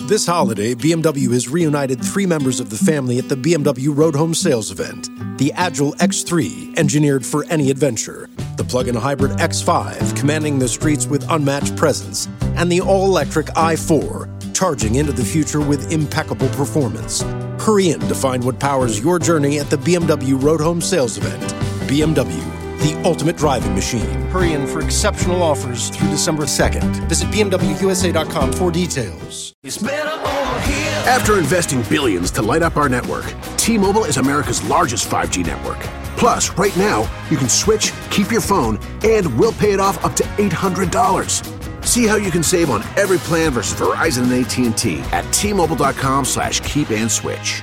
This holiday, BMW has reunited 3 members of the family at the BMW Road Home Sales event. The Agile X3, engineered for any adventure. The plug-in hybrid X5, commanding the streets with unmatched presence. And the all-electric i4, charging into the future with impeccable performance. Hurry in to find what powers your journey at the BMW Road Home Sales event. BMW, the ultimate driving machine. Hurry in for exceptional offers through December 2nd. Visit BMWUSA.com for details. After investing billions to light up our network, T-Mobile is America's largest 5G network. Plus, right now, you can switch, keep your phone, and we'll pay it off up to $800. See how you can save on every plan versus Verizon and AT&T at T-Mobile.com/keep-and-switch.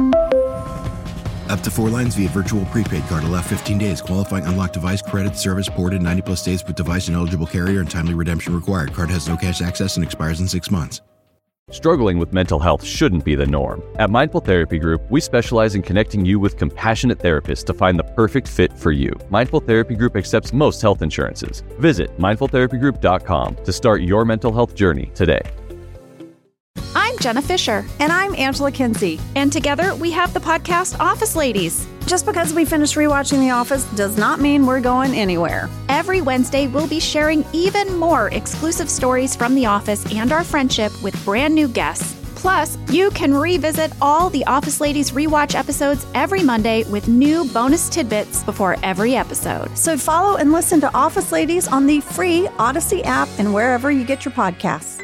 Up to 4 lines via virtual prepaid card. Allow 15 days. Qualifying unlocked device credit service ported 90-plus days with device and eligible carrier and timely redemption required. Card has no cash access and expires in 6 months. Struggling with mental health shouldn't be the norm. At Mindful Therapy Group, we specialize in connecting you with compassionate therapists to find the perfect fit for you. Mindful Therapy Group accepts most health insurances. Visit mindfultherapygroup.com to start your mental health journey today. I'm Jenna Fisher. And I'm Angela Kinsey. And together we have the podcast Office Ladies. Just because we finished rewatching The Office does not mean we're going anywhere. Every Wednesday, we'll be sharing even more exclusive stories from The Office and our friendship with brand new guests. Plus, you can revisit all the Office Ladies rewatch episodes every Monday with new bonus tidbits before every episode. So follow and listen to Office Ladies on the free Odyssey app and wherever you get your podcasts.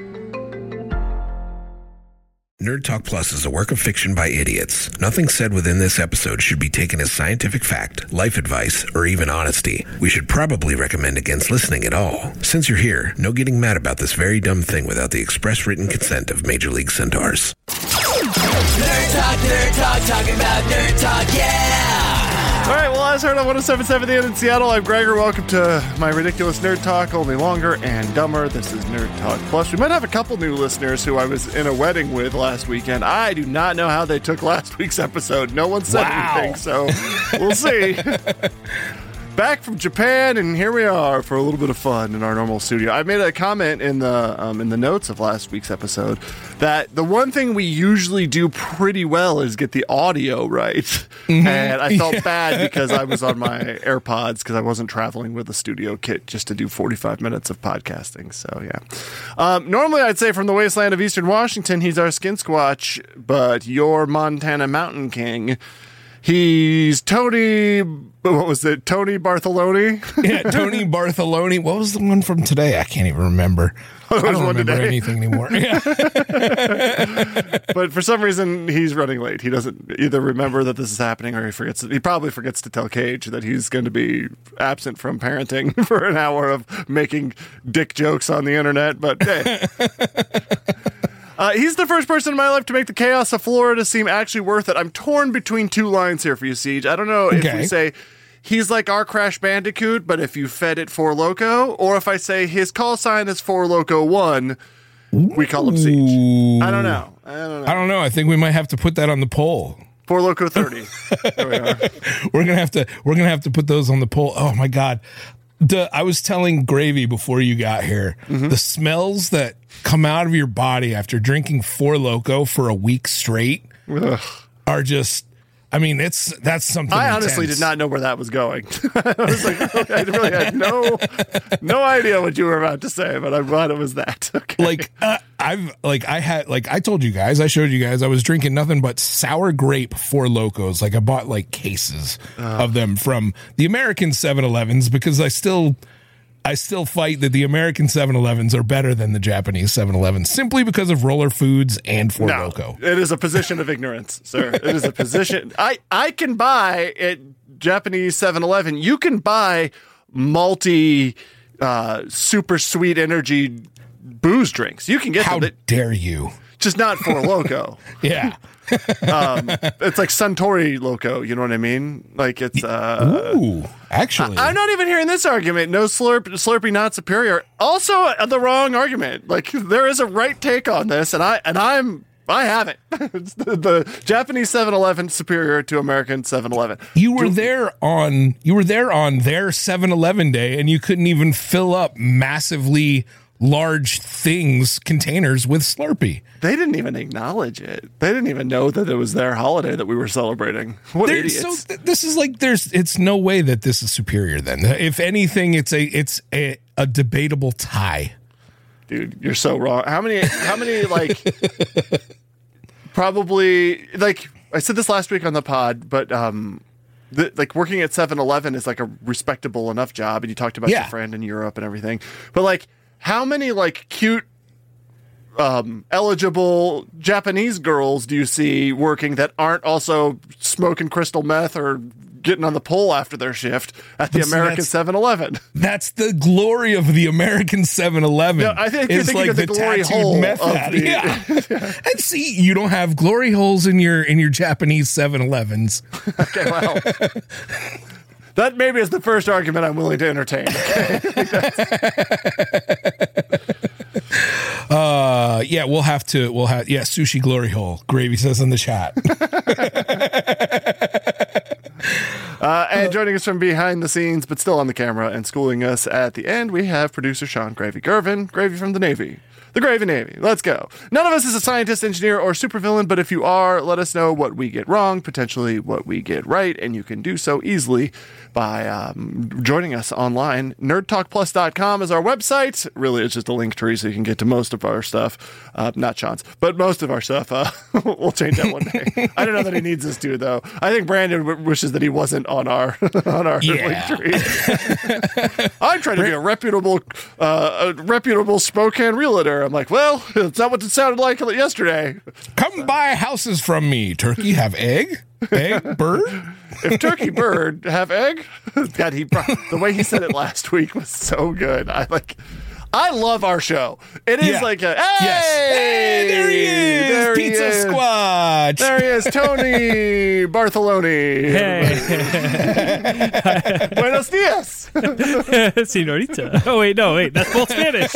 Nerd Talk Plus is a work of fiction by idiots. Nothing said within this episode should be taken as scientific fact, life advice, or even honesty. We should probably recommend against listening at all. Since you're here, no getting mad about this very dumb thing without the express written consent of Major League Centaurs. Nerd Talk, talking about Nerd Talk, yeah! All right, well, as heard on 107.7 The End in Seattle, I'm Gregor. Welcome to my ridiculous Nerd Talk, only longer and dumber. This is Nerd Talk Plus. We might have a couple new listeners who I was in a wedding with last weekend. I do not know how they took last week's episode. No one said anything, so we'll see. Back from Japan, and here we are for a little bit of fun in our normal studio. I made a comment in the notes of last week's episode that the one thing we usually do pretty well is get the audio right. Mm-hmm. And I felt bad because I was on my AirPods because I wasn't traveling with a studio kit just to do 45 minutes of podcasting. So, yeah. Normally, I'd say from the wasteland of Eastern Washington, he's our skin squatch, but your Montana Mountain King. He's Tony, what was it? Tony Bartholoni? Yeah, Tony Bartholoni. What was the one from today? I can't even remember. I don't remember anything anymore. Yeah. But for some reason, he's running late. He doesn't either remember that this is happening or he probably forgets to tell Cage that he's going to be absent from parenting for an hour of making dick jokes on the internet. But hey. He's the first person in my life to make the chaos of Florida seem actually worth it. I'm torn between 2 lines here for you, Siege. I don't know if we say he's like our Crash Bandicoot, but if you fed it Four Loko, or if I say his call sign is Four Loko 1, we call him Siege. I don't know. I don't know. I think we might have to put that on the poll. Four Loko 30. There we are. We're gonna have to put those on the poll. Oh my God. I was telling Gravy before you got here, the smells that come out of your body after drinking Four Loko for a week straight are just, I mean, that's something I honestly did not know where that was going. I was like, I really had no idea what you were about to say, but I'm glad it was that. Okay. I told you guys, I showed you guys, I was drinking nothing but sour grape Four Lokos. Like I bought like cases of them from the American 7-Elevens because I still fight that the American 7-Elevens are better than the Japanese 7-Elevens simply because of Roller Foods and Four Loko. It is a position of ignorance, sir. It is a position. I can buy at Japanese 7-Eleven. You can buy multi super sweet energy booze drinks. You can get them. How dare you? Just not Four Loko. Yeah. It's like Suntory Loco, you know what I mean? Like it's actually I'm not even hearing this argument. No Slurpee not superior. Also the wrong argument. Like there is a right take on this, and I have it. It's the Japanese 7-Eleven superior to American 7-Eleven. You were there on their 7-Eleven day, and you couldn't even fill up massively large containers with Slurpee. They didn't even acknowledge it. They didn't even know that it was their holiday that we were celebrating. What idiots. So this is like, it's no way that this is superior then. If anything, it's a debatable tie. Dude, you're so wrong. How many like probably, like I said this last week on the pod, but like working at 7-Eleven is like a respectable enough job, and you talked about your friend in Europe and everything. But like, how many like cute eligible Japanese girls do you see working that aren't also smoking crystal meth or getting on the pole after their shift at the American 7-Eleven? That's the glory of the American 7-Eleven. No, I think you're thinking like of the glory hole meth addict. Yeah. And see, you don't have glory holes in your Japanese 7-Elevens. Okay, well, that maybe is the first argument I'm willing to entertain. Yeah, we'll have sushi glory hole. Gravy says in the chat. And joining us from behind the scenes, but still on the camera and schooling us at the end, we have producer Sean Gravy Gervin, Gravy from the Navy. The Gravy Navy. Let's go. None of us is a scientist, engineer, or supervillain, but if you are, let us know what we get wrong, potentially what we get right, and you can do so easily by joining us online. NerdTalkPlus.com is our website. Really, it's just a link tree so you can get to most of our stuff. Not Sean's, but most of our stuff. We'll change that one day. I don't know that he needs us to, though. I think Brandon wishes that he wasn't on our link tree. I'm trying to be a reputable Spokane realtor. I'm like, well, it's not what it sounded like yesterday. Come buy houses from me. Turkey have egg? Egg? Bird? If turkey bird have egg? God, the way he said it last week was so good. I love our show. It is like a, hey! Yes. Hey, there he is! There Pizza he is. Squatch! There he is, Tony Bartoloni. Hey. Buenos dias. Senorita. Oh, wait, that's both Spanish.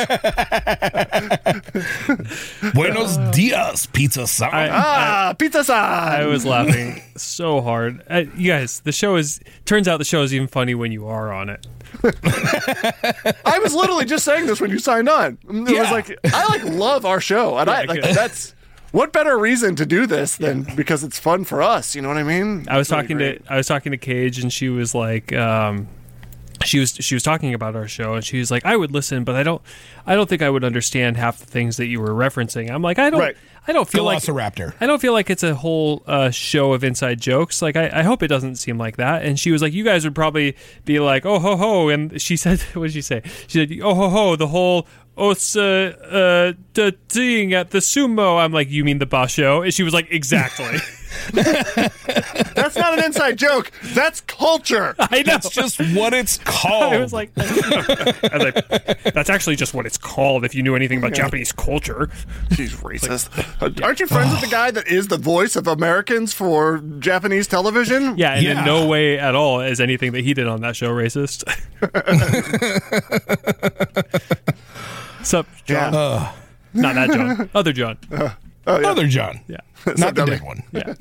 Buenos dias, pizza san. Pizza san. I was laughing so hard. You guys, turns out the show is even funny when you are on it. I was literally just saying this when you signed on. It was like, I love our show, and that's what better reason to do this than because it's fun for us. You know what I mean? I was talking to Cage, and she was like, she was talking about our show, and she was like, I would listen, but I don't think I would understand half the things that you were referencing. I'm like, I don't feel like Velociraptor. I don't feel like it's a whole show of inside jokes. Like, I hope it doesn't seem like that. And she was like, you guys would probably be like, oh ho ho. And she said, what did she say? She said, oh ho ho, the whole thing at the sumo. I'm like, you mean the basho? And she was like, exactly. That's not an inside joke. That's culture. I know. That's just what it's called. I was like, that's actually just what it's called. If you knew anything about Japanese culture. She's racist. Aren't you friends with the guy that is the voice of Americans for Japanese television? Yeah, and in no way at all is anything that he did on that show racist. Sup, John? Not that John. Other John. Other John. Yeah. Not the big one. Yeah.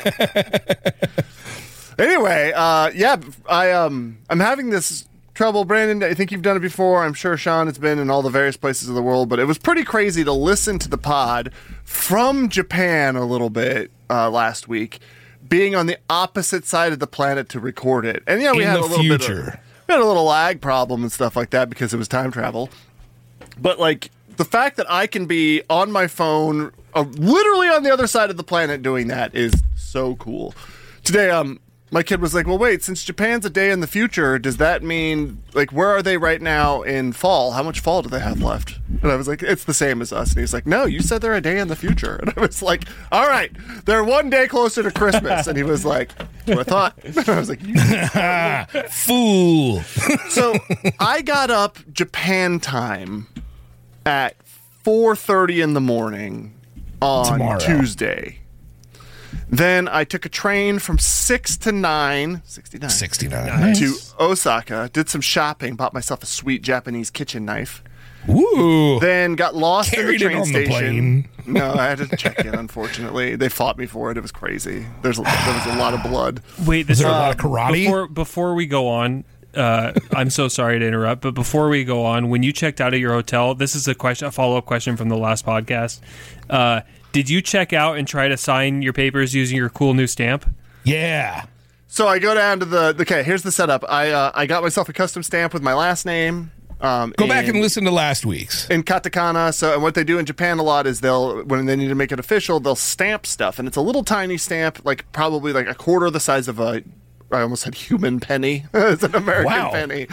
Anyway, I'm having this trouble. Brandon, I think you've done it before. I'm sure Sean has been in all the various places of the world, but it was pretty crazy to listen to the pod from Japan a little bit last week, being on the opposite side of the planet to record it. And we had a little lag problem and stuff like that because it was time travel. But like the fact that I can be on my phone, literally on the other side of the planet doing that is so cool. Today, my kid was like, well, wait, since Japan's a day in the future, does that mean, like, where are they right now in fall? How much fall do they have left? And I was like, it's the same as us. And he's like, no, you said they're a day in the future. And I was like, all right, they're one day closer to Christmas. And he was like, that's what I thought. And I was like, you fool. So I got up Japan time at 4:30 in the morning on Tuesday. Then I took a train from 6 to 9 to Osaka, did some shopping, bought myself a sweet Japanese kitchen knife. Ooh. Then got lost in the train station. Plane. No, I had to check in, unfortunately. They fought me for it. It was crazy. There was a lot of blood. Wait, was there a lot of karate? Before we go on, I'm so sorry to interrupt, but before we go on, when you checked out of your hotel, this is a follow-up question from the last podcast. Did you check out and try to sign your papers using your cool new stamp? Yeah. So I go down to okay, here's the setup. I got myself a custom stamp with my last name. Go back and listen to last week's. In katakana. So, and what they do in Japan a lot is when they need to make it official, they'll stamp stuff. And it's a little tiny stamp, like probably like a quarter the size of I almost said human penny. It's an American penny.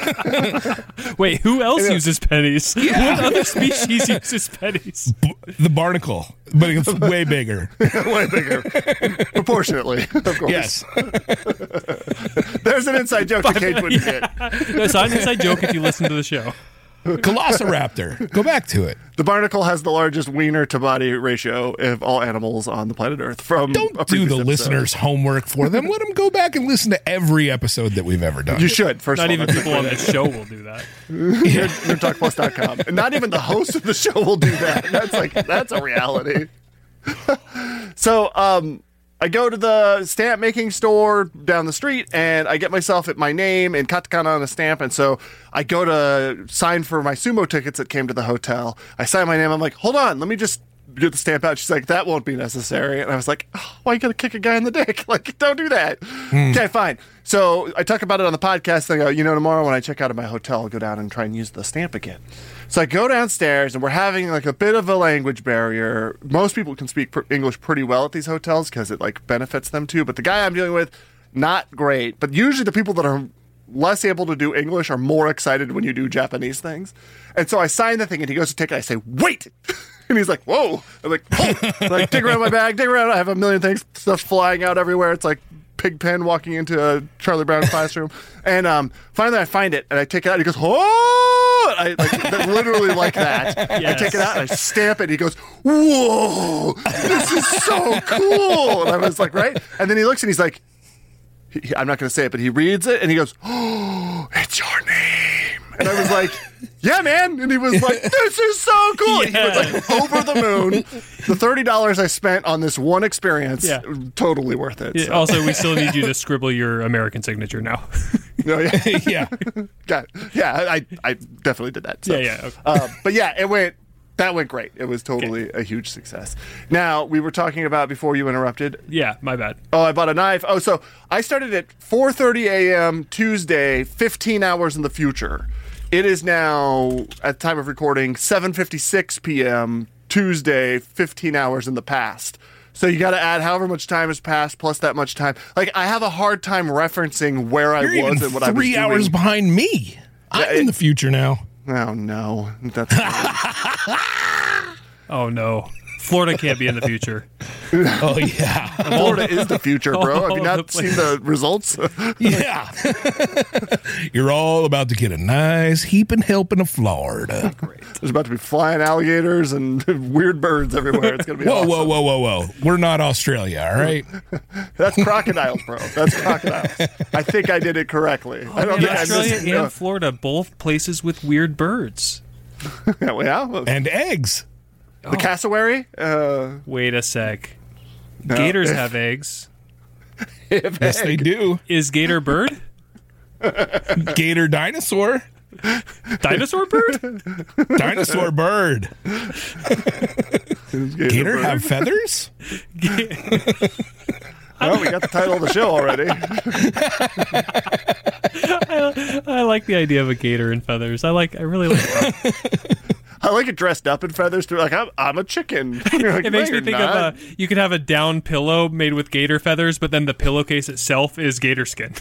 Wait, who else uses pennies? Yeah. What other species uses pennies? The barnacle, but it's way bigger. Way bigger. Proportionately, of course. Yes. There's an inside joke that Cage wouldn't get. That's not an inside joke if you listen to the show. Velociraptor. Go back to it. The barnacle has the largest wiener to body ratio of all animals on the planet Earth. Don't do the listeners' homework for them. Let them go back and listen to every episode that we've ever done. You should. First Not of all, even people on the show will do that. NerdTalkPlus.com. And not even the host of the show will do that. That's a reality. So, I go to the stamp making store down the street and I get myself my name in katakana on a stamp. And so I go to sign for my sumo tickets that came to the hotel. I sign my name. I'm like, hold on, let me just get the stamp out. She's like, that won't be necessary. And I was like, oh, why you gotta kick a guy in the dick? Like, don't do that. Okay, fine. So I talk about it on the podcast. And I go, tomorrow when I check out of my hotel, I'll go down and try and use the stamp again. So I go downstairs, and we're having like a bit of a language barrier. Most people can speak English pretty well at these hotels because it like benefits them too. But the guy I'm dealing with, not great. But usually the people that are less able to do English are more excited when you do Japanese things. And so I sign the thing, and he goes to take it. I say, wait! And he's like, whoa! I'm like, oh! Like, dig around my bag, dig around. I have a million things, stuff's flying out everywhere. It's like Pigpen walking into a Charlie Brown classroom. And finally I find it, and I take it out, and he goes, oh! I literally like that. Yes. I take it out and I stamp it. And he goes, whoa, this is so cool. And I was like, right? And then he looks and he's like, I'm not going to say it, but he reads it and he goes, oh, it's your name. And I was like, yeah, man. And he was like, this is so cool. Yeah. He was like over the moon. The $30 I spent on this one experience, totally worth it. Yeah, so. Also, we still need you to scribble your American signature now. No, yeah. I definitely did that. So. Yeah. Okay. But yeah, that went great. It was totally a huge success. Now, we were talking about before you interrupted. Yeah, my bad. Oh, I bought a knife. Oh, so I started at 4:30 a.m. Tuesday, 15 hours in the future. It is now, at the time of recording, 7:56 p.m. Tuesday, 15 hours in the past. So you got to add however much time has passed plus that much time. Like, I have a hard time referencing where I was and what I was doing. 3 hours behind me. I'm in the future now. Oh, no. That's Oh, no. Florida can't be in the future. Oh, yeah. Florida is the future, bro. Have you not seen the results? Yeah. You're all about to get a nice heaping helping of Florida. Great. There's about to be flying alligators and weird birds everywhere. It's going to be awesome. Whoa. We're not Australia, all right? That's crocodiles, bro. That's crocodiles. I think I did it correctly. I don't think Australia and Florida, both places with weird birds. Yeah. And eggs. The cassowary? Wait a sec. No. Gators have eggs. Yes, they do. Is gator bird? Gator dinosaur. Dinosaur bird? Dinosaur bird. Gator bird? have feathers? Well, we got the title of the show already. I like the idea of a gator and feathers. I really like that. I like it dressed up in feathers too. Like, I'm a chicken. Like, it makes me think of you could have a down pillow made with gator feathers, but then the pillowcase itself is gator skin.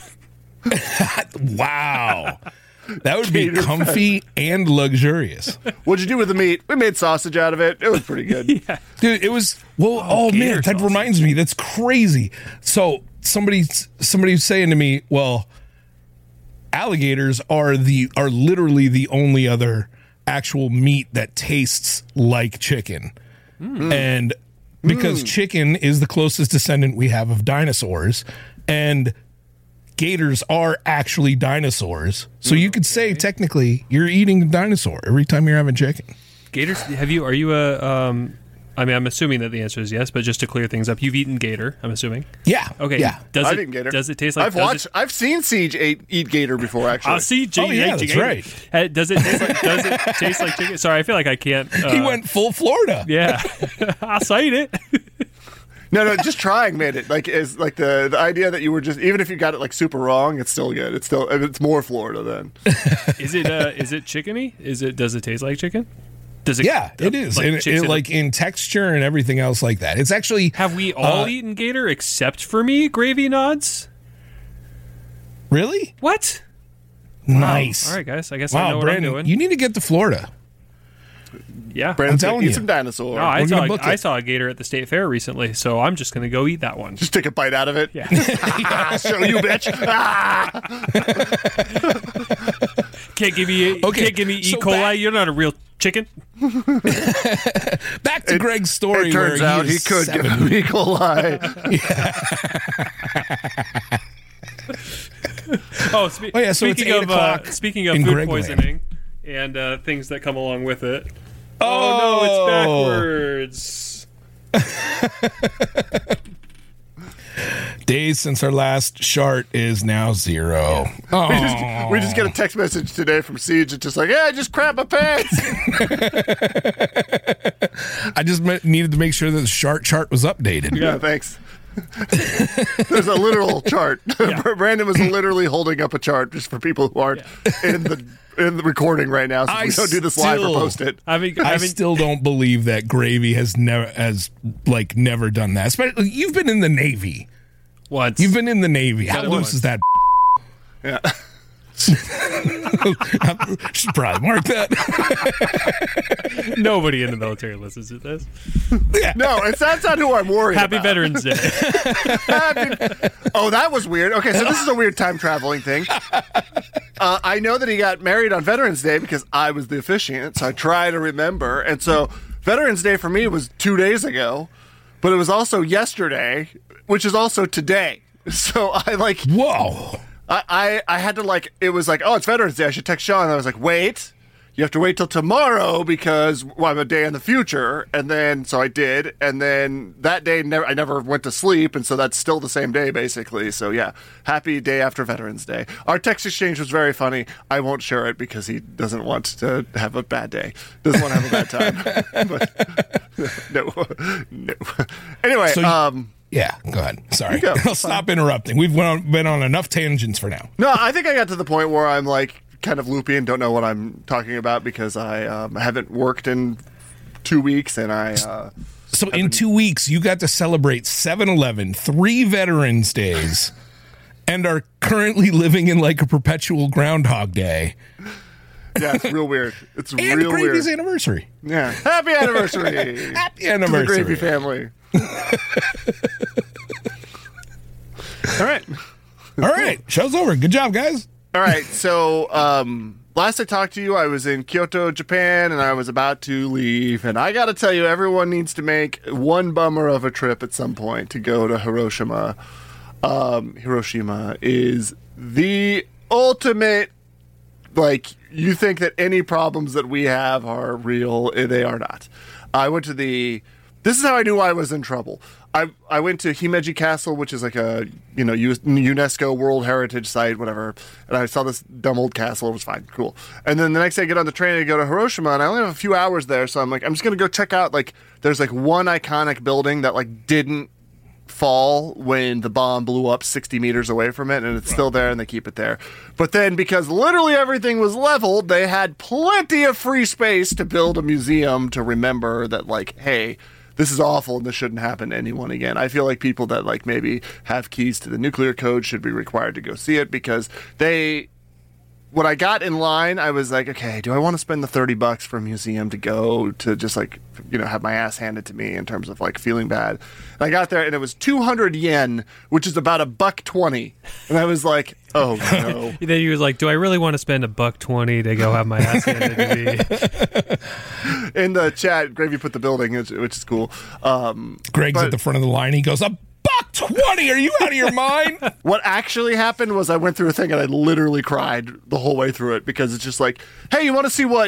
Wow. That would be comfy and luxurious. What'd you do with the meat? We made sausage out of it. It was pretty good. Yeah. Dude, it was, man, that reminds me. That's crazy. So somebody's saying to me, well, alligators are literally the only other actual meat that tastes like chicken. And because chicken is the closest descendant we have of dinosaurs, and gators are actually dinosaurs. So you could say technically you're eating a dinosaur every time you're having chicken. Gators, are you a I mean, I'm assuming that the answer is yes, but just to clear things up, you've eaten gator, I'm assuming. Yeah. Okay. Yeah. I've eaten gator. Does it taste like... I've seen Siege eat gator before, actually. Siege that's gator. right. Does it taste like chicken? Sorry, I feel like I can't... he went full Florida. Yeah. I cited it. No, just trying made it. Like, is like the idea that you were just, even if you got it like super wrong, it's still good. It's more Florida then. Is it chickeny? Does it taste like chicken? Does it? Yeah, it is. Like in texture and everything else like that. It's actually. Have we all eaten gator except for me? Gravy nods. Really? What? Nice. All right, guys. I guess I know what Brandon, I'm doing. You need to get to Florida. Yeah, Brandon's I'm telling eat you. some dinosaur. No, I saw a gator at the state fair recently, so I'm just going to go eat that one. Just take a bite out of it. Yeah. Show you, bitch. Can't give me E. coli. You're not a real chicken. Back to Greg's story. It turns out he could give me E. coli. Speaking of food poisoning and things that come along with it. Oh, no, it's backwards. Days since our last shart is now 0. Yeah. We just get a text message today from Siege. It's just like, I just crap my pants. I just needed to make sure that the shart chart was updated. Yeah, thanks. There's a literal chart. Yeah. Brandon was literally holding up a chart just for people who aren't in the recording right now. So we don't do this live or post it. I still don't believe that Gravy has never done that. Especially, you've been in the Navy. What? You've been in the Navy. How loose is that? Yeah. Should probably mark that. Nobody in the military listens to this. Yeah. No, that's not who I'm worried Happy about. Veterans Day. Oh, that was weird. Okay, so this is a weird time traveling thing. I know that he got married on Veterans Day because I was the officiant, so I try to remember. And so Veterans Day for me was 2 days ago, but it was also yesterday, which is also today. So I whoa. I had to it was like, oh, it's Veterans Day, I should text Sean. And I was like, wait, you have to wait till tomorrow because I'm a day in the future. And then, so I did. And then that day, I never went to sleep. And so that's still the same day, basically. So yeah, happy day after Veterans Day. Our text exchange was very funny. I won't share it because he doesn't want to have a bad day. Doesn't want to have a bad time. But, no. Anyway, yeah, go ahead. Sorry. I'll stop interrupting. We've been on enough tangents for now. No, I think I got to the point where I'm kind of loopy and don't know what I'm talking about because I haven't worked in 2 weeks and So in 2 weeks, you got to celebrate 7-11, 3 Veterans Days, and are currently living in a perpetual Groundhog Day. Yeah, it's real weird. It's and real Gravy's weird. anniversary. Yeah. Happy anniversary. Happy anniversary. To the Gravy family. All right. Show's over. Good job, guys. All right. So, last I talked to you, I was in Kyoto, Japan, and I was about to leave. And I got to tell you, everyone needs to make one bummer of a trip at some point to go to Hiroshima. Hiroshima is the ultimate, you think that any problems that we have are real. They are not. I went to this is how I knew I was in trouble. I went to Himeji Castle, which is a UNESCO World Heritage Site, whatever. And I saw this dumb old castle. It was fine, cool. And then the next day I get on the train and I go to Hiroshima, and I only have a few hours there. So I'm like, I'm just going to go check out, there's one iconic building that didn't fall when the bomb blew up 60 meters away from it, and it's still there and they keep it there. But then because literally everything was leveled, they had plenty of free space to build a museum to remember that, hey, this is awful and this shouldn't happen to anyone again. I feel like people that maybe have keys to the nuclear code should be required to go see it because when I got in line, I was like, okay, do I want to spend the $30 for a museum to go to just have my ass handed to me in terms of feeling bad? And I got there and it was 200 yen, which is about $1.20. And I was like, oh no. Then he was like, do I really want to spend $1.20 to go have my ass handed to me? In the chat, Gravy put the building, which is cool. Greg's at the front of the line. He goes, $1.20? Are you out of your mind? What actually happened was I went through a thing and I literally cried the whole way through it because it's just hey, you want to see what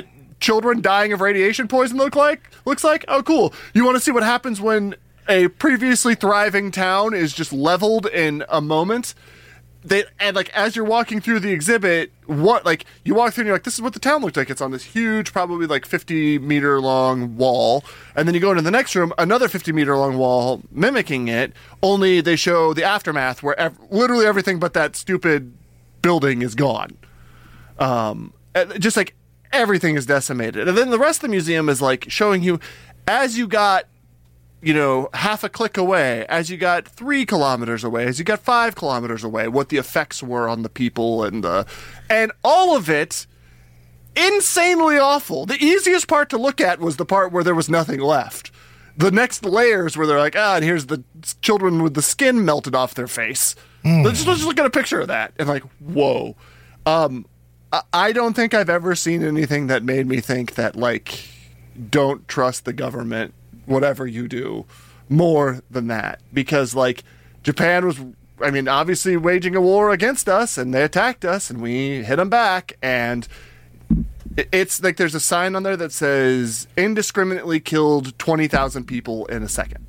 children dying of radiation poison looks like? Oh, cool. You want to see what happens when a previously thriving town is just leveled in a moment? And like as you're walking through the exhibit, you walk through and you're like, this is what the town looks like. It's on this huge, probably like 50-meter long wall, and then you go into the next room, another 50-meter long wall mimicking it. Only they show the aftermath where literally everything but that stupid building is gone. Just like everything is decimated, and then the rest of the museum is like showing you as you got, half a click away, as you got 3 kilometers away, as you got 5 kilometers away, what the effects were on the people and all of it insanely awful. The easiest part to look at was the part where there was nothing left. The next layers where they're like, and here's the children with the skin melted off their face. Let's just look at a picture of that and like, whoa. I don't think I've ever seen anything that made me think that like, don't trust the government, whatever you do, more than that. Because like Japan was, obviously waging a war against us, and they attacked us and we hit them back, and it's like there's a sign on there that says indiscriminately killed 20,000 people in a second.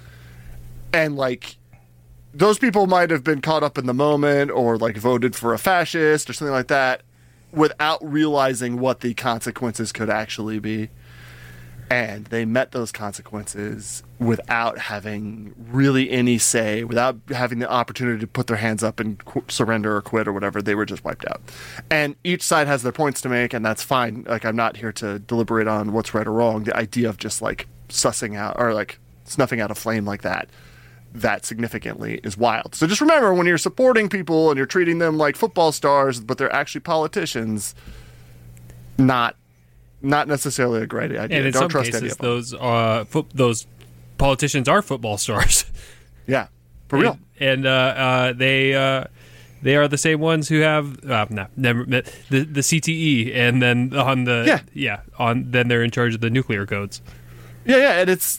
And like those people might have been caught up in the moment or like voted for a fascist or something like that without realizing what the consequences could actually be. And they met those consequences without having really any say, without having the opportunity to put their hands up and surrender or quit or whatever. They were just wiped out. And each side has their points to make, and that's fine. Like, I'm not here to deliberate on what's right or wrong. The idea of just like sussing out or like snuffing out a flame like that significantly is wild. So just remember, when you're supporting people and you're treating them like football stars, but they're actually politicians, not necessarily a great idea. And in Don't some trust cases, any of them. those politicians are football stars. Yeah, for real. And they are the same ones who have the CTE, and then then they're in charge of the nuclear codes. Yeah, and it's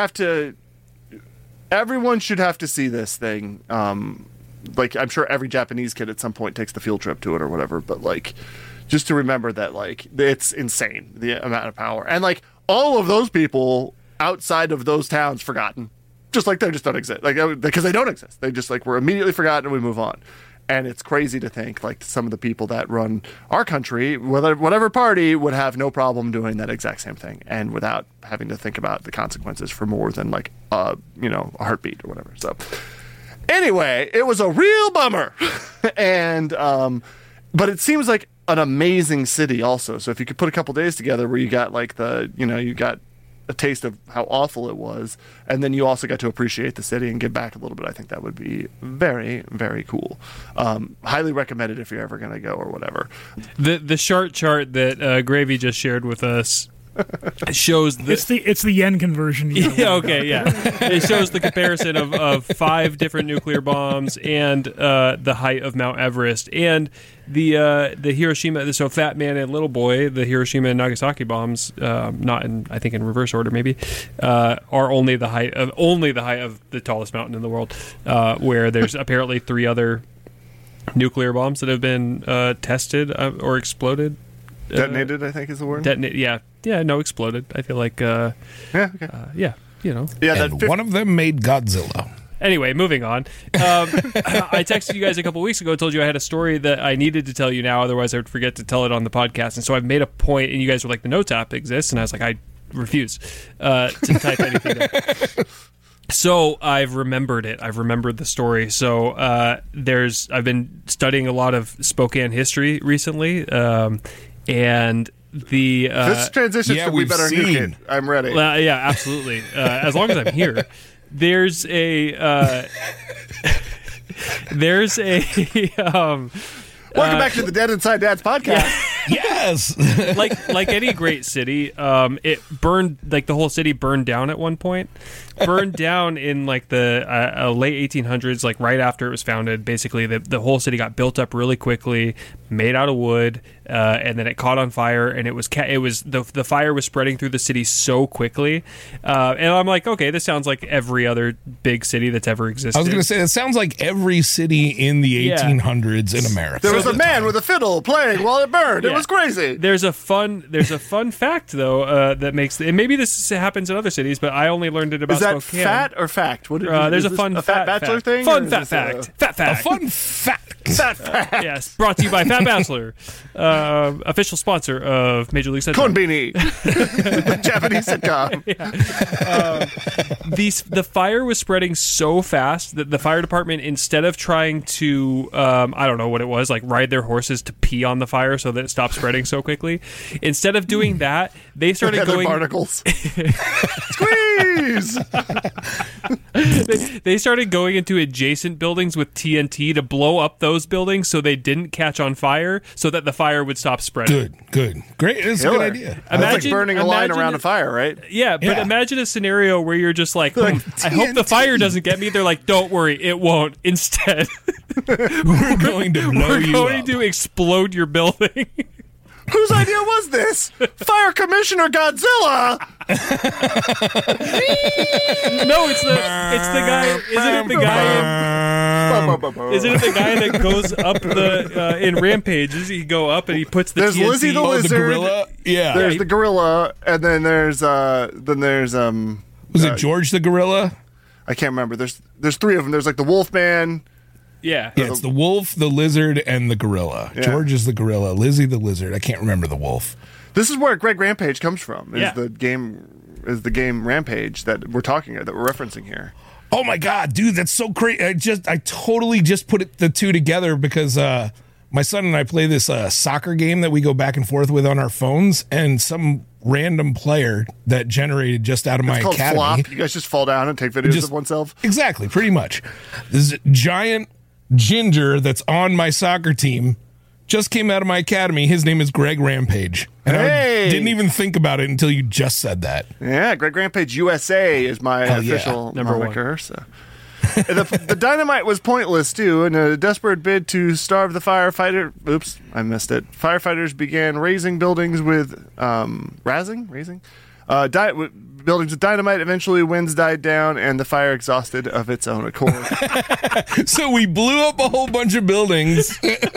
everyone should have to see this thing. Like, I'm sure every Japanese kid at some point takes the field trip to it or whatever, but like, just to remember that, like, it's insane, the amount of power. And, like, all of those people outside of those towns forgotten. Just like they just don't exist. Like, because they don't exist. They just, like, were immediately forgotten and we move on. And it's crazy to think, like, some of the people that run our country, whatever party, would have no problem doing that exact same thing. And without having to think about the consequences for more than, like, a heartbeat or whatever. So, anyway, it was a real bummer. And, but it seems like an amazing city also. So if you could put a couple days together where you got like you got a taste of how awful it was, and then you also got to appreciate the city and give back a little bit, I think that would be very, very cool. Highly recommended if you're ever going to go or whatever. The chart that Gravy just shared with us shows it's the yen conversion. Yeah, okay, yeah. It shows the comparison of 5 different nuclear bombs and the height of Mount Everest, and the Hiroshima. So Fat Man and Little Boy, the Hiroshima and Nagasaki bombs, not in, I think in reverse order maybe, are only the height of the tallest mountain in the world, where there's apparently 3 other nuclear bombs that have been tested or exploded. Detonated, I think is the word. Exploded. I feel like, okay. Yeah, and one of them made Godzilla. Anyway, moving on. I texted you guys a couple weeks ago, told you I had a story that I needed to tell you now, otherwise I would forget to tell it on the podcast. And so I've made a point, and you guys were like, the notes app exists, and I was like, I refuse to type anything down. So I've remembered it. I've remembered the story. So I've been studying a lot of Spokane history recently, and this transitions to We Better Nuke It. I'm ready. Yeah, absolutely. As long as I'm here. There's a welcome back to the Dead Inside Dads podcast. Yes. like any great city, it burned, like the whole city burned down at one point. Burned down in like the late 1800s, like right after it was founded. Basically, the whole city got built up really quickly, made out of wood. and then it caught on fire, and it was the fire was spreading through the city so quickly, and I'm like, okay, this sounds like every other big city that's ever existed. I was going to say, that sounds like every city in the 1800s in America. There was a man with a fiddle playing while it burned. It was crazy. There's a fun fact though that makes, and maybe this happens in other cities, but I only learned it about Spokane. Is that fat or fact? What there's a fun fat bachelor fact. thing. Fun fat fact. Fat fact. A fun fact. Fat fact. Yes, brought to you by Fat Bachelor, official sponsor of Major League Soccer. Konbini, the Japanese sitcom. The fire was spreading so fast that the fire department, instead of trying to, I don't know what it was, like ride their horses to pee on the fire so that it stopped spreading so quickly, instead of doing that, they started going barnacles. Squeeze. They started going into adjacent buildings with TNT to blow up those buildings so they didn't catch on fire, so that the fire would stop spreading. Good. Great. It's a good idea. Imagine like burning a line around a fire, right? Yeah, but imagine a scenario where you're just like, I hope the fire doesn't get me. They're like, don't worry, it won't. Instead, we're going to blow you up. We're going to explode your building. Whose idea was this? Fire Commissioner Godzilla! No, it's the guy. Isn't it the guy? Isn't it the guy that goes up the in Rampage? Does he go up and he puts the There's TNT? Lizzie the Lizard. The gorilla? Yeah. There's the gorilla, and then there's was it George the gorilla? I can't remember. There's three of them. There's like the Wolfman. Yeah, it's the wolf, the lizard, and the gorilla. Yeah. George is the gorilla, Lizzie the lizard. I can't remember the wolf. This is where Greg Rampage comes from. Is the game Rampage that we're referencing here. Oh my god, dude, that's so crazy! I totally just put the two together because my son and I play this soccer game that we go back and forth with on our phones, and some random player that generated just out of my academy. Flop. You guys just fall down and take videos of oneself. Exactly, pretty much. This giant ginger that's on my soccer team just came out of my academy. His name is Greg Rampage. And I didn't even think about it until you just said that. Yeah, Greg Rampage USA is my official moniker. So. The dynamite was pointless, too. In a desperate bid to starve the firefighter... Oops, I missed it. Firefighters began razing buildings with... Razing? Buildings with dynamite. Eventually, winds died down, and the fire exhausted of its own accord. So we blew up a whole bunch of buildings.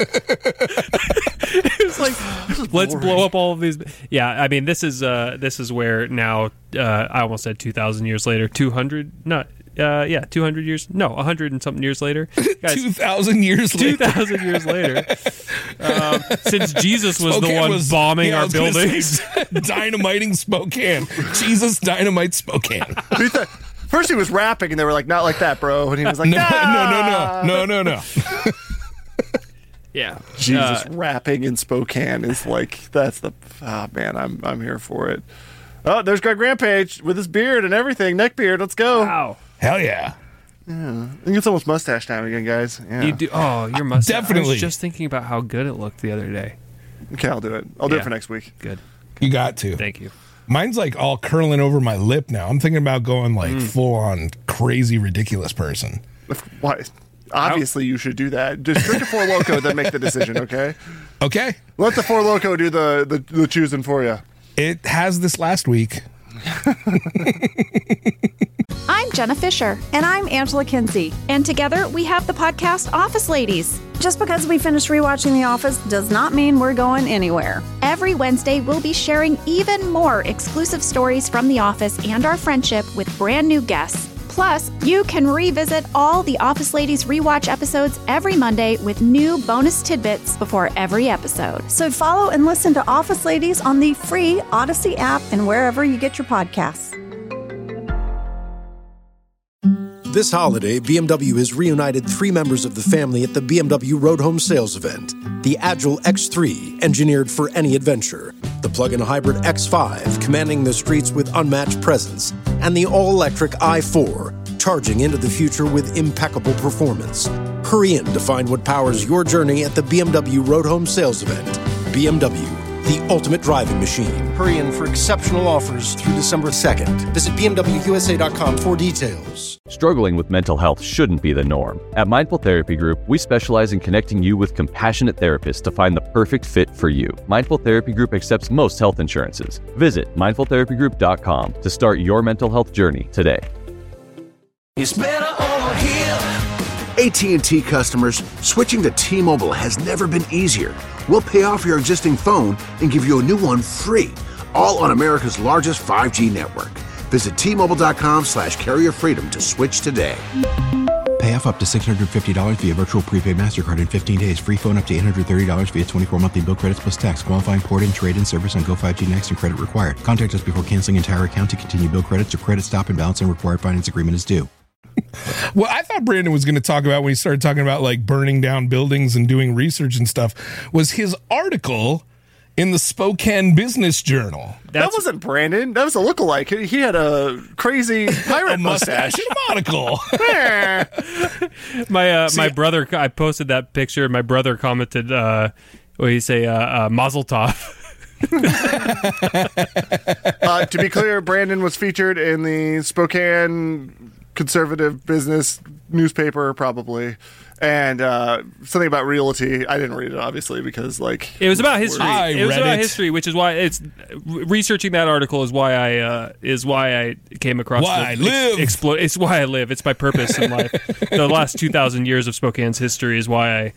It's like, let's blow up all of these. Yeah, I mean, this is where now, I almost said 2,000 years later, 200? Not... 200 years. No, 100 and something years later. Guys, 2,000 years later. 2,000 years later. Since Jesus was the one bombing our buildings. Dynamiting Spokane. Jesus dynamite Spokane. First he was rapping and they were like, not like that, bro. And he was like, no. Yeah. Jesus rapping in Spokane is like, that's the, man, I'm here for it. Oh, there's Greg Rampage with his beard and everything. Neck beard. Let's go. Wow. Hell yeah. Yeah. I think it's almost mustache time again, guys. Yeah. You do. Oh, your mustache. Definitely. I was just thinking about how good it looked the other day. Okay, I'll do it. I'll do it for next week. Good. You got to. Thank you. Mine's like all curling over my lip now. I'm thinking about going like full on crazy, ridiculous person. Why? Obviously, you should do that. Just drink a Four Loko, then make the decision, okay? Okay. Let the Four Loko do the choosing for you. It has this last week. I'm Jenna Fisher. And I'm Angela Kinsey. And together we have the podcast Office Ladies. Just because we finished rewatching The Office does not mean we're going anywhere. Every Wednesday, we'll be sharing even more exclusive stories from The Office and our friendship with brand new guests. Plus, you can revisit all the Office Ladies rewatch episodes every Monday with new bonus tidbits before every episode. So follow and listen to Office Ladies on the free Odyssey app and wherever you get your podcasts. This holiday, BMW has reunited 3 members of the family at the BMW Road Home Sales Event. The Agile X3, engineered for any adventure. The plug-in hybrid X5, commanding the streets with unmatched presence. And the all-electric i4, charging into the future with impeccable performance. Hurry in to find what powers your journey at the BMW Road Home Sales Event. BMW, the ultimate driving machine. Hurry in for exceptional offers through December 2nd. Visit bmwusa.com for details. Struggling with mental health shouldn't be the norm. At Mindful Therapy Group, we specialize in connecting you with compassionate therapists to find the perfect fit for you. Mindful Therapy Group accepts most health insurances. Visit mindfultherapygroup.com to start your mental health journey today. It's better over here. AT&T customers, switching to T-Mobile has never been easier. We'll pay off your existing phone and give you a new one free, all on America's largest 5G network. Visit T-Mobile.com/carrier freedom to switch today. Pay off up to $650 via virtual prepaid MasterCard in 15 days. Free phone up to $830 via 24 monthly bill credits plus tax. Qualifying port and trade-in service on Go5G Next and credit required. Contact us before canceling entire account to continue bill credits or credit stop and balance and required finance agreement is due. Well, I thought Brandon was going to talk about, when he started talking about like burning down buildings and doing research and stuff, was his article in the Spokane Business Journal. That wasn't Brandon. That was a lookalike. He had a crazy pirate mustache and a monocle. My brother, I posted that picture. My brother commented, what do you say, Mazel Tov. To be clear, Brandon was featured in the Spokane Conservative Business newspaper, probably, and something about realty. I didn't read it, obviously, because it was about history. It was about history, which is why it's researching that article is why I came across. Why I live. It's why I live. It's my purpose in life. The last 2,000 years of Spokane's history is why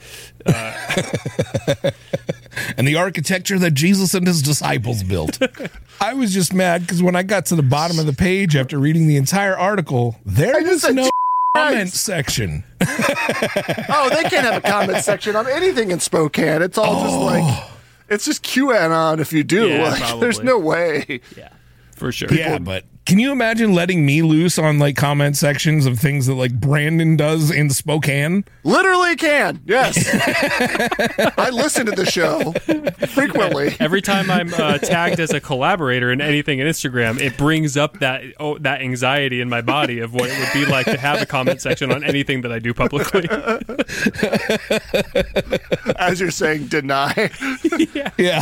I. And the architecture that Jesus and his disciples built. I was just mad because when I got to the bottom of the page after reading the entire article, there was no comment section. Oh, they can't have a comment section on anything in Spokane. It's all it's just QAnon if you do. Yeah, there's no way. Yeah, for sure. But can you imagine letting me loose on comment sections of things that Brandon does in Spokane? Literally can. Yes. I listen to the show frequently. Every time I'm tagged as a collaborator in anything in Instagram, it brings up that anxiety in my body of what it would be like to have a comment section on anything that I do publicly. As you're saying, deny. Yeah.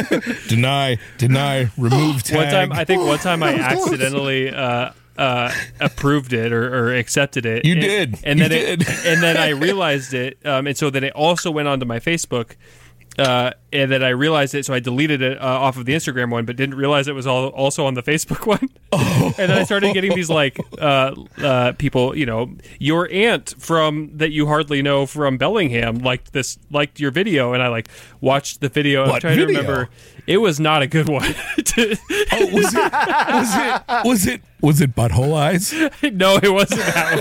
Deny, remove tag. One time I accidentally approved it or accepted it. You did. And then I realized it. And so then it also went onto my Facebook. And then I realized it, so I deleted it off of the Instagram one, but didn't realize it was also on the Facebook one. And then I started getting these people, your aunt that you hardly know from Bellingham liked your video, and I watched the video. What I'm trying video? to remember. It was not a good one. Was it Butthole Eyes? No, it wasn't that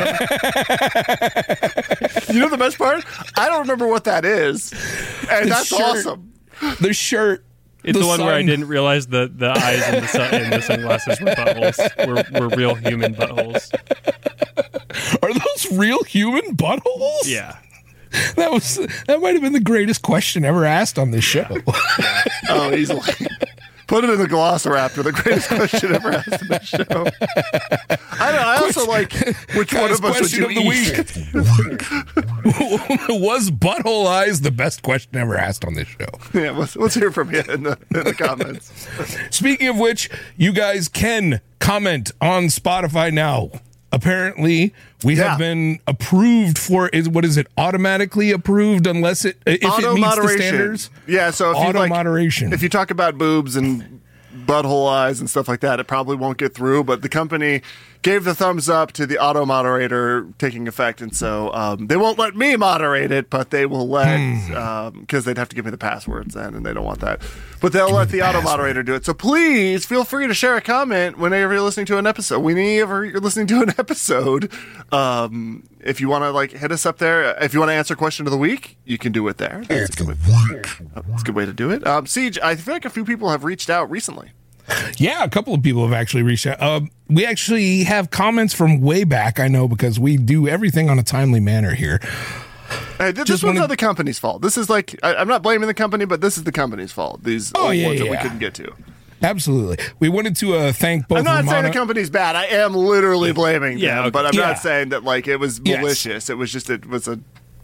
one. You know the best part? I don't remember what that is, and that's awesome. The shirt. It's the one where I didn't realize the eyes and the sunglasses were buttholes. Were real human buttholes. Are those real human buttholes? Yeah. That might have been the greatest question ever asked on this show. Oh, easily. Put it in the Glossoraptor, the greatest question ever asked in the show. I also like, which one of us would you eat? Was Butthole Eyes the best question ever asked on this show? Yeah, let's hear from you in the comments. Speaking of which, you guys can comment on Spotify now. Apparently, we have been approved for automatically approved unless if it meets the standards? Yeah, so if auto moderation. If you talk about boobs and butthole eyes and stuff like that, it probably won't get through, but the company gave the thumbs up to the auto moderator taking effect, and so they won't let me moderate it, but they will let, because they'd have to give me the passwords then, and they don't want that. But they'll let the auto moderator do it. So please feel free to share a comment whenever you're listening to an episode. Whenever you're listening to an episode, if you want to hit us up there, if you want to answer question of the week, you can do it there. That's a good way to do it. Siege, I feel like a few people have reached out recently. Yeah, a couple of people have actually reached out. We actually have comments from way back, I know, because we do everything on a timely manner here. This one's not the company's fault. This is I'm not blaming the company, but this is the company's fault. These old ones that we couldn't get to. Absolutely. We wanted to thank both. I'm not saying the company's bad. I am literally blaming them, but I'm not saying that it was malicious. It was just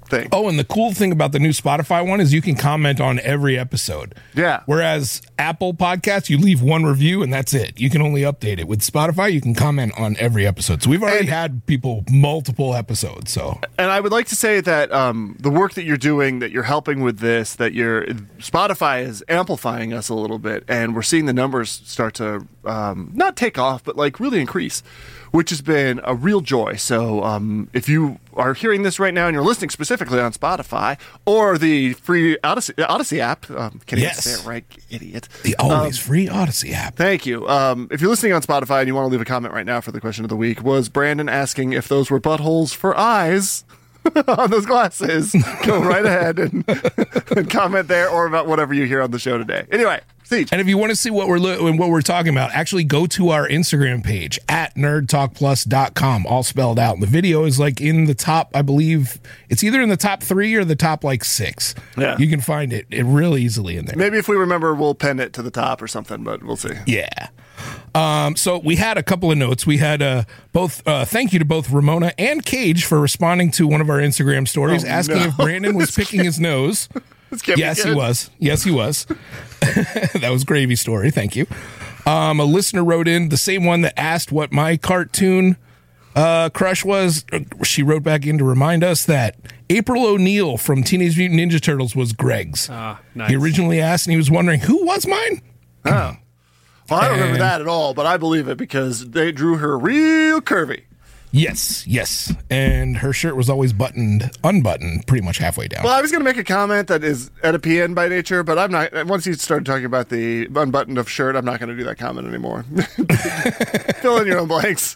thing. Oh, and the cool thing about the new Spotify one is you can comment on every episode. Yeah. Whereas Apple Podcasts, you leave one review and that's it. You can only update it. With Spotify, you can comment on every episode. So we've already had people multiple episodes. So, and I would like to say that the work that you're doing, that you're helping with this, that Spotify is amplifying us a little bit, and we're seeing the numbers start to not take off, but like really increase, which has been a real joy. So if you are hearing this right now and you're listening specifically on Spotify or the free Odyssey app, can you say it right, idiot? The always free Odyssey app. Thank you. If you're listening on Spotify and you want to leave a comment right now for the question of the week, was Brandon asking if those were buttholes for eyes on those glasses? Go right ahead and comment there, or about whatever you hear on the show today. Anyway. And if you want to see what we're talking about, actually go to our Instagram page at nerdtalkplus.com, all spelled out. The video is like in the top, I believe it's either in the top 3 or the top like 6. Yeah. You can find it real easily in there. Maybe if we remember, we'll pin it to the top or something, but we'll see. Yeah. So we had a couple of notes. We had both thank you to both Ramona and Cage for responding to one of our Instagram stories, asking if Brandon was picking his nose. Yes, he was. Yes, he was. That was gravy story. Thank you. A listener wrote in, the same one that asked what my cartoon crush was. She wrote back in to remind us that April O'Neil from Teenage Mutant Ninja Turtles was Greg's. Nice. He originally asked, and he was wondering who was mine. Oh. Well, I don't remember that at all, but I believe it because they drew her real curvy. Yes. And her shirt was always unbuttoned pretty much halfway down. Well, I was going to make a comment that is Oedipian by nature, but I'm not. Once you started talking about the unbuttoned of shirt, I'm not going to do that comment anymore. Fill in your own blanks.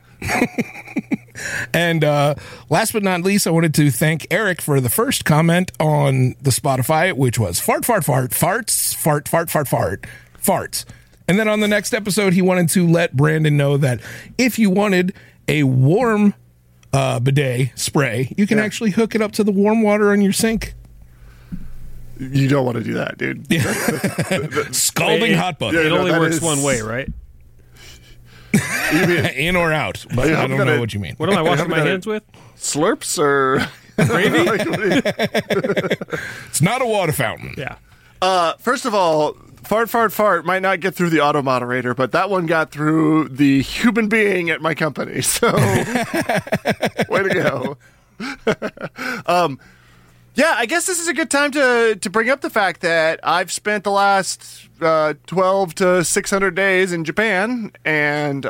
And last but not least, I wanted to thank Eric for the first comment on the Spotify, which was fart, farts. And then on the next episode, he wanted to let Brandon know that if you wanted a warm bidet spray, you can actually hook it up to the warm water on your sink. You don't want to do that, dude. Scalding hot butter. It only works one way, right? In or out, but I don't know what you mean. What am I washing my hands with? Slurps or gravy? It's not a water fountain. Yeah. First of all, fart might not get through the auto moderator, but that one got through the human being at my company. So, way to go. Yeah, I guess this is a good time to bring up the fact that I've spent the last 12 to 600 days in Japan, and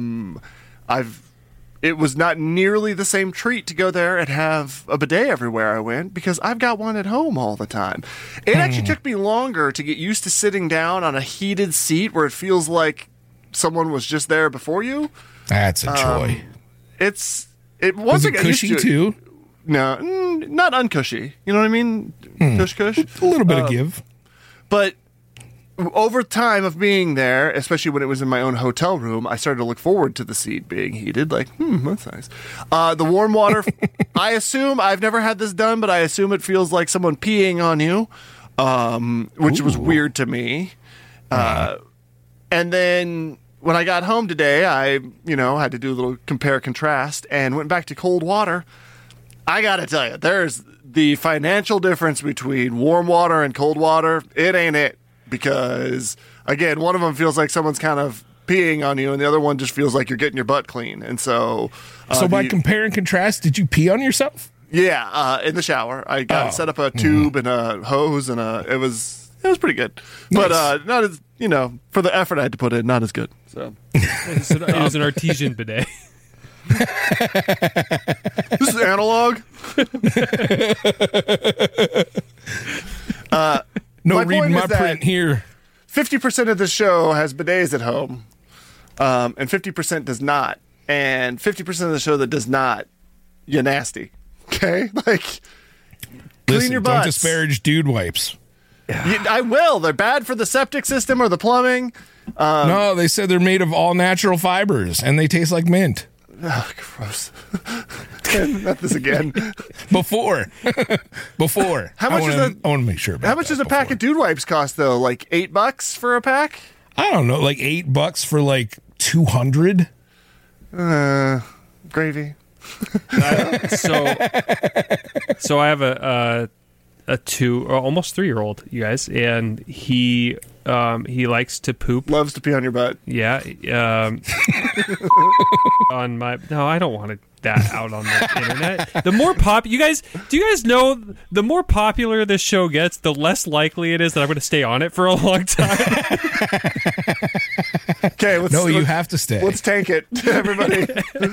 it was not nearly the same treat to go there and have a bidet everywhere I went, because I've got one at home all the time. It actually took me longer to get used to sitting down on a heated seat where it feels like someone was just there before you. That's a joy. Was it cushy too? No, not uncushy. You know what I mean? Cush. A little bit of give. But over time of being there, especially when it was in my own hotel room, I started to look forward to the seat being heated. Like, that's nice. The warm water, I assume, I've never had this done, but I assume it feels like someone peeing on you, which was weird to me. And then when I got home today, I, had to do a little compare contrast and went back to cold water. I got to tell you, there's the financial difference between warm water and cold water. It ain't it. Because, again, one of them feels like someone's kind of peeing on you, and the other one just feels like you're getting your butt clean. And so... So by compare and contrast, did you pee on yourself? Yeah, in the shower. I got set up a tube and a hose, and it was pretty good. Nice. But not as, for the effort I had to put in, not as good. So it was an artesian bidet. This is analog. No reading my print here. 50% of the show has bidets at home, and 50% does not. And 50% of the show that does not, you're nasty. Okay? Like, clean your butts. Don't disparage dude wipes. I will. They're bad for the septic system or the plumbing. No, they said they're made of all natural fibers, and they taste like mint. Oh, gross. Not this again. Before. How much I want to make sure about How much does a pack of dude wipes cost, though? Like $8 for a pack? I don't know. Like $8 for like 200? Gravy. So So I have a 2 or almost 3-year-old, you guys, and he likes to poop. Loves to pee on your butt. Yeah. On my I don't want that out on the internet. The more do you guys know the more popular this show gets, the less likely it is that I'm going to stay on it for a long time. Okay, you have to stay. Let's tank it, everybody.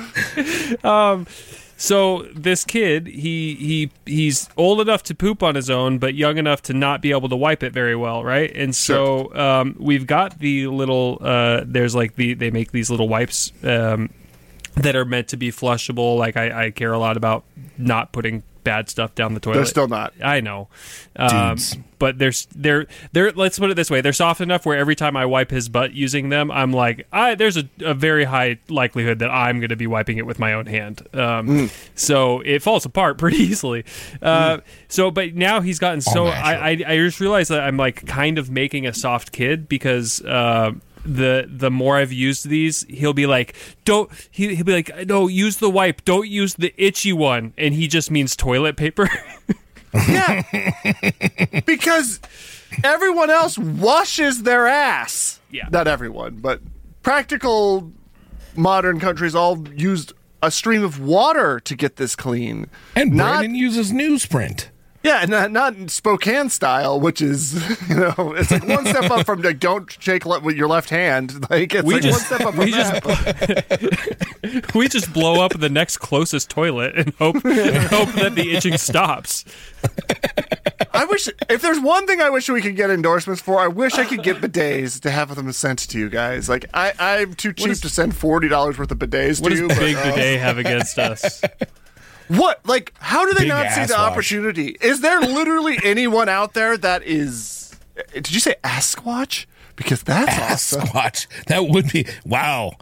So this kid, he's old enough to poop on his own, but young enough to not be able to wipe it very well, right? And so we've got the little they make these little wipes that are meant to be flushable. Like I care a lot about not putting bad stuff down the toilet. They're still not. I know. But they're let's put it this way. They're soft enough where every time I wipe his butt using them, I'm like, there's a very high likelihood that I'm going to be wiping it with my own hand. So it falls apart pretty easily. But now he's gotten so... I just realized that I'm like kind of making a soft kid because... The more I've used these, he'll be like, he'll be like, no, use the wipe, don't use the itchy one, and he just means toilet paper. Yeah, because everyone else washes their ass. Yeah, not everyone, but practical modern countries all used a stream of water to get this clean. And Brandon uses newsprint. Yeah, not in Spokane style, which is, it's like one step up from don't shake with your left hand. Like it's one step up from that. We just blow up the next closest toilet and hope that the itching stops. I wish, if there's one thing I wish we could get endorsements for, I wish I could get bidets to have them sent to you guys. Like I'm too cheap to send $40 worth of bidets to you. What does Big Bidet have against us? What? Like, how do they Big not see the opportunity? Is there literally anyone out there that is... Did you say Asquatch? Because that's awesome. Asquatch. That would be... Wow.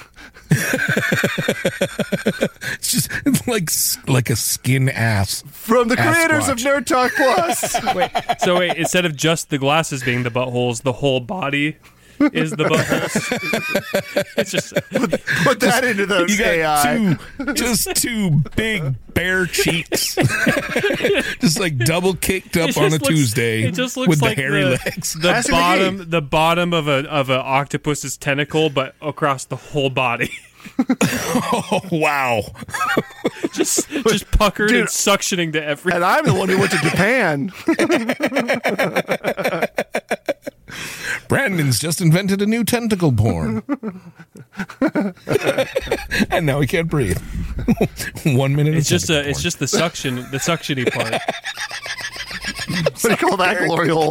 It's just like a skin ass. From the creators of Nerd Talk Plus. Wait, instead of just the glasses being the buttholes, the whole body... is the buttholes. It's just put that into those AI. Two big bare cheeks, just like double kicked up on a Tuesday. It just looks with like the hairy legs. The bottom of an octopus's tentacle, but across the whole body. Oh wow! just puckered and suctioning to every. And I'm the one who went to Japan. Brandon's just invented a new tentacle porn. And now he can't breathe. 1 minute. It's just the suctiony part. What do you call that, glory hole?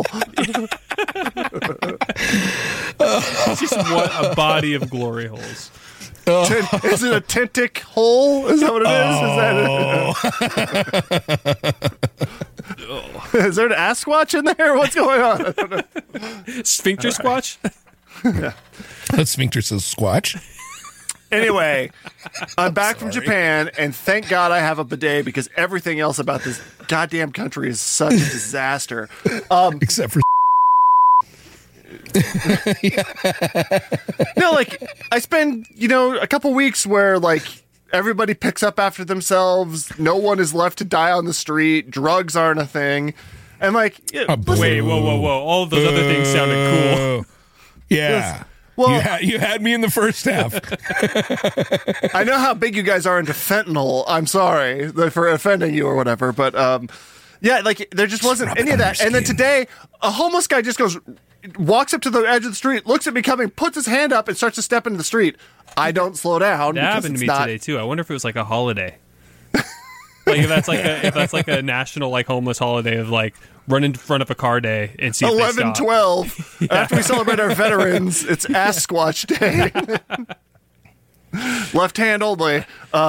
It's just a body of glory holes. Is it a tentic hole? Is that what it is? Is there an Asquatch in there? What's going on? Sphincter squatch? Yeah. That sphincter says squatch. Anyway, I'm back from Japan, and thank God I have a bidet because everything else about this goddamn country is such a disaster. Except for No, like I spend, a couple weeks where like everybody picks up after themselves, no one is left to die on the street, drugs aren't a thing. And like wait, whoa. All of those other things sounded cool. Yeah. Well, you had me in the first half. I know how big you guys are into fentanyl. I'm sorry for offending you or whatever, but yeah, like there just wasn't any of that. And then today, a homeless guy just walks up to the edge of the street, looks at me coming, puts his hand up, and starts to step into the street. I don't slow down. That happened to me today too. I wonder if it was like a holiday. Like if that's like a national like homeless holiday of like run in front of a car day and see 11/12. Yeah. After we celebrate our veterans, it's Asquatch Day. Left hand only.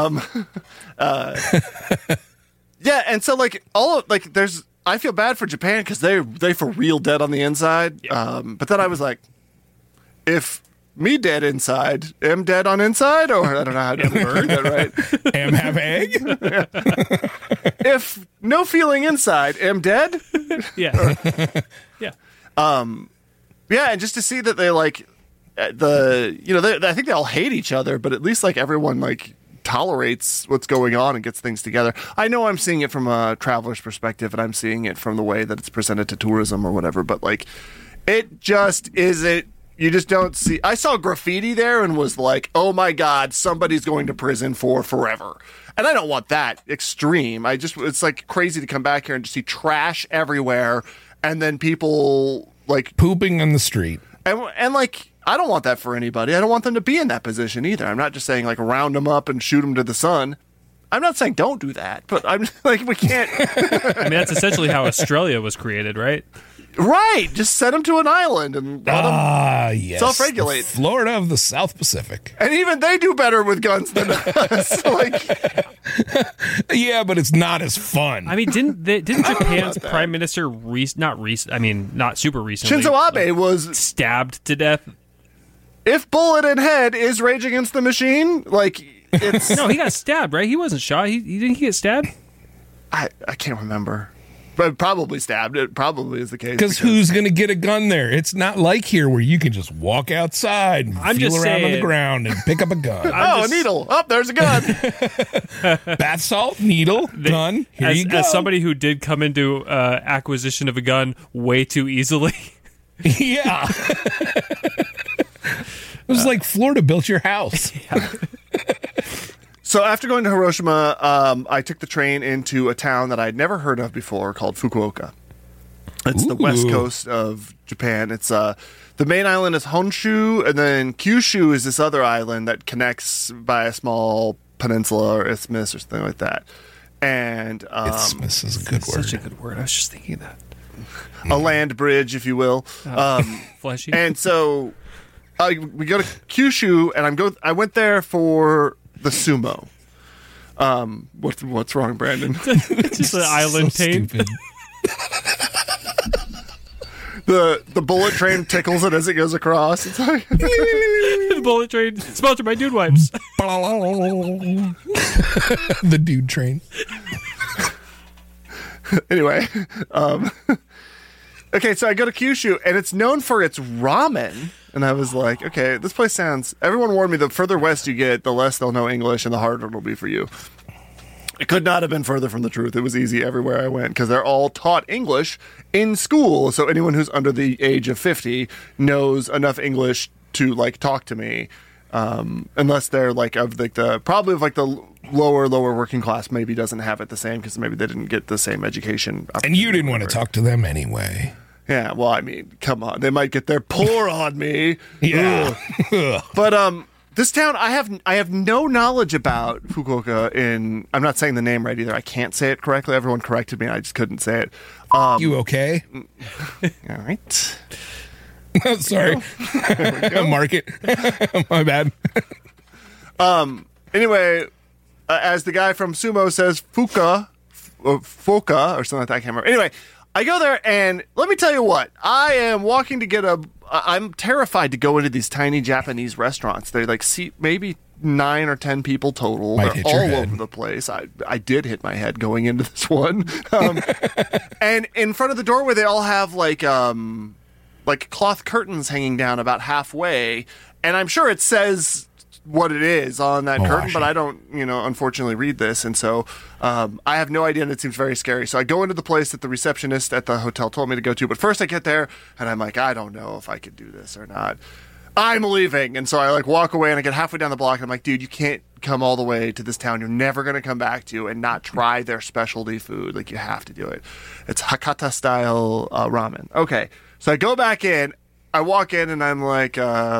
Yeah, and so like I feel bad for Japan because they for real dead on the inside. Yep. But then I was like, if me dead inside, am dead on inside, or I don't know how to word that right. Am have egg? Yeah. If no feeling inside, am dead? Yeah. Yeah. Yeah, and just to see that they like I think they all hate each other, but at least like everyone like tolerates what's going on and gets things together. I know I'm seeing it from a traveler's perspective, and I'm seeing it from the way that it's presented to tourism or whatever, but like, it just isn't. You just don't see. I saw graffiti there and was like, oh my God, somebody's going to prison for forever. And I don't want that extreme. It's like crazy to come back here and just see trash everywhere and then people like pooping on the street. And like, I don't want that for anybody. I don't want them to be in that position either. I'm not just saying like round them up and shoot them to the sun. I'm not saying don't do that, but I'm like, we can't. I mean, that's essentially how Australia was created, right? Right. Just send them to an island and let them yes. self-regulate. Florida of the South Pacific. And even they do better with guns than us. Yeah, but it's not as fun. I mean, didn't Japan's prime minister not super recently, Shinzo Abe was stabbed to death? If Bullet in Head is Rage Against the Machine, like it's no, he got stabbed, right? He wasn't shot. He didn't he get stabbed? I can't remember. But probably stabbed. It probably is the case. Because who's going to get a gun there? It's not like here where you can just walk outside and feel around on the ground and pick up a gun. A needle. Oh, there's a gun. Bath salt, needle, gun. Here you go. As somebody who did come into acquisition of a gun way too easily. Yeah. It was like Florida built your house. Yeah. So after going to Hiroshima, I took the train into a town that I'd never heard of before called Fukuoka. It's the west coast of Japan. It's the main island is Honshu, and then Kyushu is this other island that connects by a small peninsula or isthmus or something like that. And isthmus is a good word. Such a good word. I was just thinking that. A land bridge, if you will. Fleshy. And so we go to Kyushu, and I went there for the sumo. What's wrong, Brandon? It's just an island pain. The bullet train tickles it as it goes across. It's like the bullet train sponsored by Dude Wipes. The dude train. Anyway, okay, so I go to Kyushu, and it's known for its ramen. And I was like, okay, this place sounds... Everyone warned me the further west you get, the less they'll know English and the harder it'll be for you. It could not have been further from the truth. It was easy everywhere I went because they're all taught English in school. So anyone who's under the age of 50 knows enough English to like talk to me. Unless they're like of like the probably of like the lower working class maybe doesn't have it the same because maybe they didn't get the same education. And you didn't want to talk to them anyway. Yeah, well, I mean, come on. They might get their pour on me. Yeah. But this town, I have no knowledge about Fukuoka I'm not saying the name right either. I can't say it correctly. Everyone corrected me, and I just couldn't say it. You okay? All right. Sorry. Mark it. My bad. Anyway, as the guy from Sumo says, Foka or something like that, I can't remember. Anyway, I go there, and let me tell you what. I am walking to get I'm terrified to go into these tiny Japanese restaurants. They like seat maybe 9 or 10 people total. They're all over the place. I did hit my head going into this one. And in front of the doorway, they all have like cloth curtains hanging down about halfway. And I'm sure it says what it is on that curtain, but I don't, unfortunately read this. And so I have no idea, and it seems very scary. So I go into the place that the receptionist at the hotel told me to go to. But first I get there, and I'm like, I don't know if I could do this or not. I'm leaving. And so I like walk away, and I get halfway down the block, and I'm like, dude, you can't come all the way to this town you're never going to come back to and not try their specialty food. Like, you have to do it. It's Hakata-style ramen. Okay. So I go back in. I walk in and I'm like,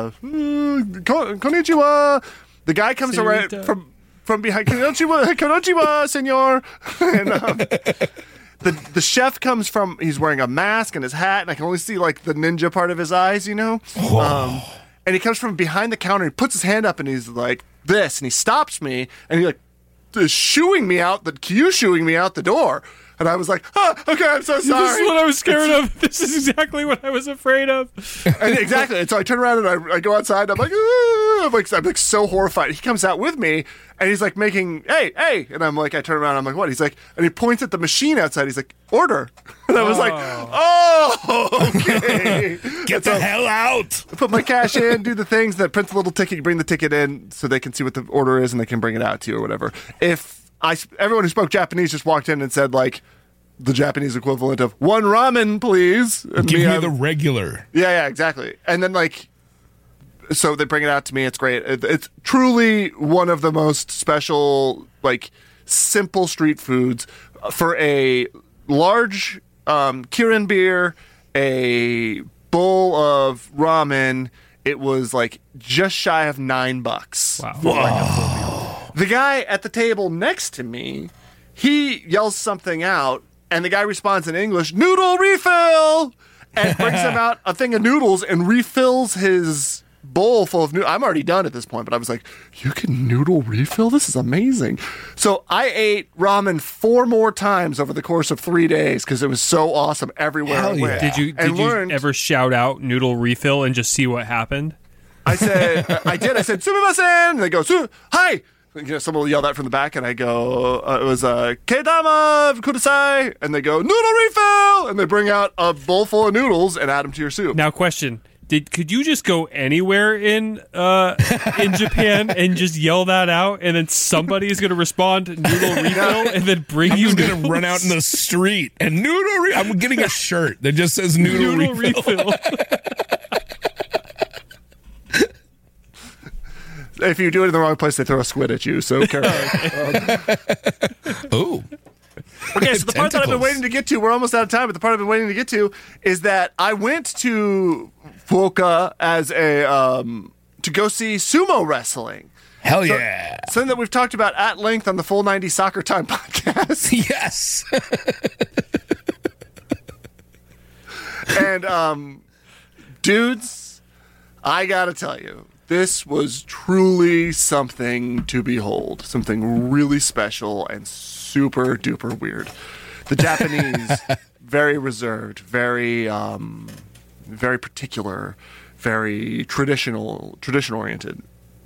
konnichiwa. The guy comes around from behind. Konnichiwa, senor. And the chef comes from. He's wearing a mask and his hat, and I can only see like the ninja part of his eyes, And he comes from behind the counter. And he puts his hand up and he's like this, and he stops me, and he like is shooing me out the door. And I was like, okay, I'm so sorry. This is what I was scared of. This is exactly what I was afraid of. And exactly. And so I turn around and I go outside. And I'm like, I'm like so horrified. He comes out with me and he's like making, hey. And I'm like, I turn around, I'm like, what? He's like, and he points at the machine outside. He's like, order. And I was like, okay. Get the hell out. I put my cash in, do the things, that print the little ticket, you bring the ticket in so they can see what the order is and they can bring it out to you or whatever. Everyone who spoke Japanese just walked in and said like the Japanese equivalent of 1 ramen, please. And Give me the regular. Yeah, exactly. And then like, so they bring it out to me. It's great. It's truly one of the most special, like simple street foods for a large Kirin beer, a bowl of ramen. It was like just shy of $9. Wow. Whoa. The guy at the table next to me, he yells something out, and the guy responds in English, "Noodle refill!" and brings him out a thing of noodles and refills his bowl full of noodles. I'm already done at this point, but I was like, you can noodle refill? This is amazing. So I ate ramen 4 more times over the course of 3 days because it was so awesome everywhere I went. Did you ever shout out noodle refill and just see what happened? I said, sumimasen! And they go, hi! You know, someone will yell that from the back, and I go, it was kedama kudasai, and they go, noodle refill! And they bring out a bowl full of noodles and add them to your soup. Now, question. Could you just go anywhere in Japan and just yell that out, and then somebody is going to respond noodle refill and then bring you noodles? I'm going to run out in the street and I'm getting a shirt that just says noodle refill. If you do it in the wrong place, they throw a squid at you, so careful. Oh. Okay, so the part that I've been waiting to get to, we're almost out of time, but the part I've been waiting to get to is that I went to Fukuoka as to go see sumo wrestling. Hell yeah. Something that we've talked about at length on the Full 90 Soccer Time podcast. Yes. And, dudes, I gotta tell you, this was truly something to behold. Something really special and super duper weird. The Japanese, very reserved, very particular, very tradition oriented.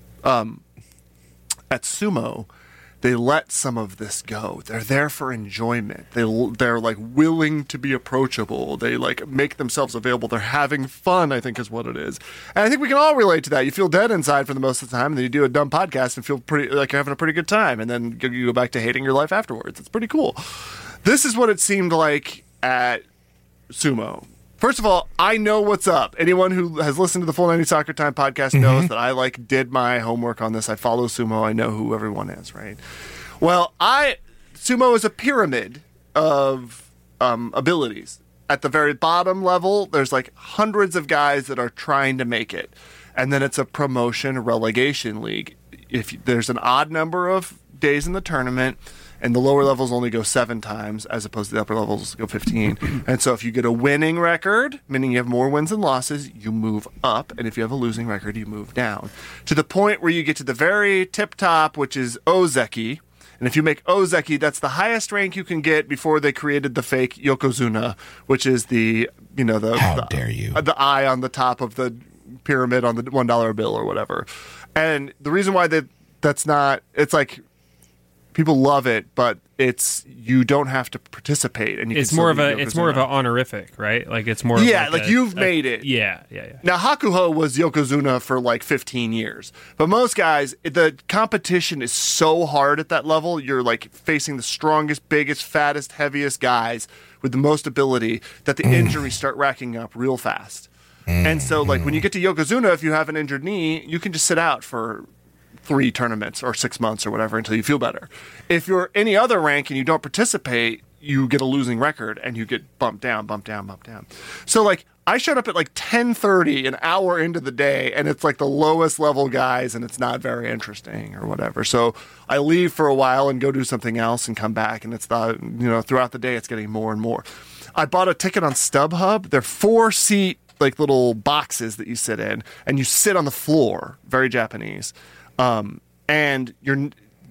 At sumo, they let some of this go. They're there for enjoyment. They're like willing to be approachable. They like make themselves available. They're having fun, I think is what it is. And I think we can all relate to that. You feel dead inside for the most of the time, and then you do a dumb podcast and feel pretty like you're having a pretty good time, and then you go back to hating your life afterwards. It's pretty cool. This is what it seemed like at sumo. First of all, I know what's up. Anyone who has listened to the Full 90 Soccer Time podcast knows that I did my homework on this. I follow sumo. I know who everyone is, right? Well, sumo is a pyramid of abilities. At the very bottom level, there's like hundreds of guys that are trying to make it. And then it's a promotion, a relegation league. If there's an odd number of days in the tournament, and the lower levels only go 7 times, as opposed to the upper levels go 15. And so if you get a winning record, meaning you have more wins than losses, you move up. And if you have a losing record, you move down. To the point where you get to the very tip top, which is Ozeki. And if you make Ozeki, that's the highest rank you can get before they created the fake Yokozuna, which is the eye on the top of the pyramid on the $1 bill or whatever. And the reason why that's not, it's like, people love it, but you don't have to participate, and it's more of an honorific, right? Like it's more you've made it. Yeah. Now Hakuho was Yokozuna for like 15 years, but most guys, the competition is so hard at that level. You're like facing the strongest, biggest, fattest, heaviest guys with the most ability that the injuries start racking up real fast. And so like when you get to Yokozuna, if you have an injured knee, you can just sit out for 3 tournaments or 6 months or whatever until you feel better. If you're any other rank and you don't participate, you get a losing record and you get bumped down. So like I showed up at like 10:30, an hour into the day, and it's like the lowest level guys, and it's not very interesting or whatever. So I leave for a while and go do something else and come back, and it's throughout the day it's getting more and more. I bought a ticket on StubHub. They're 4-seat like little boxes that you sit in, and you sit on the floor. Very Japanese. And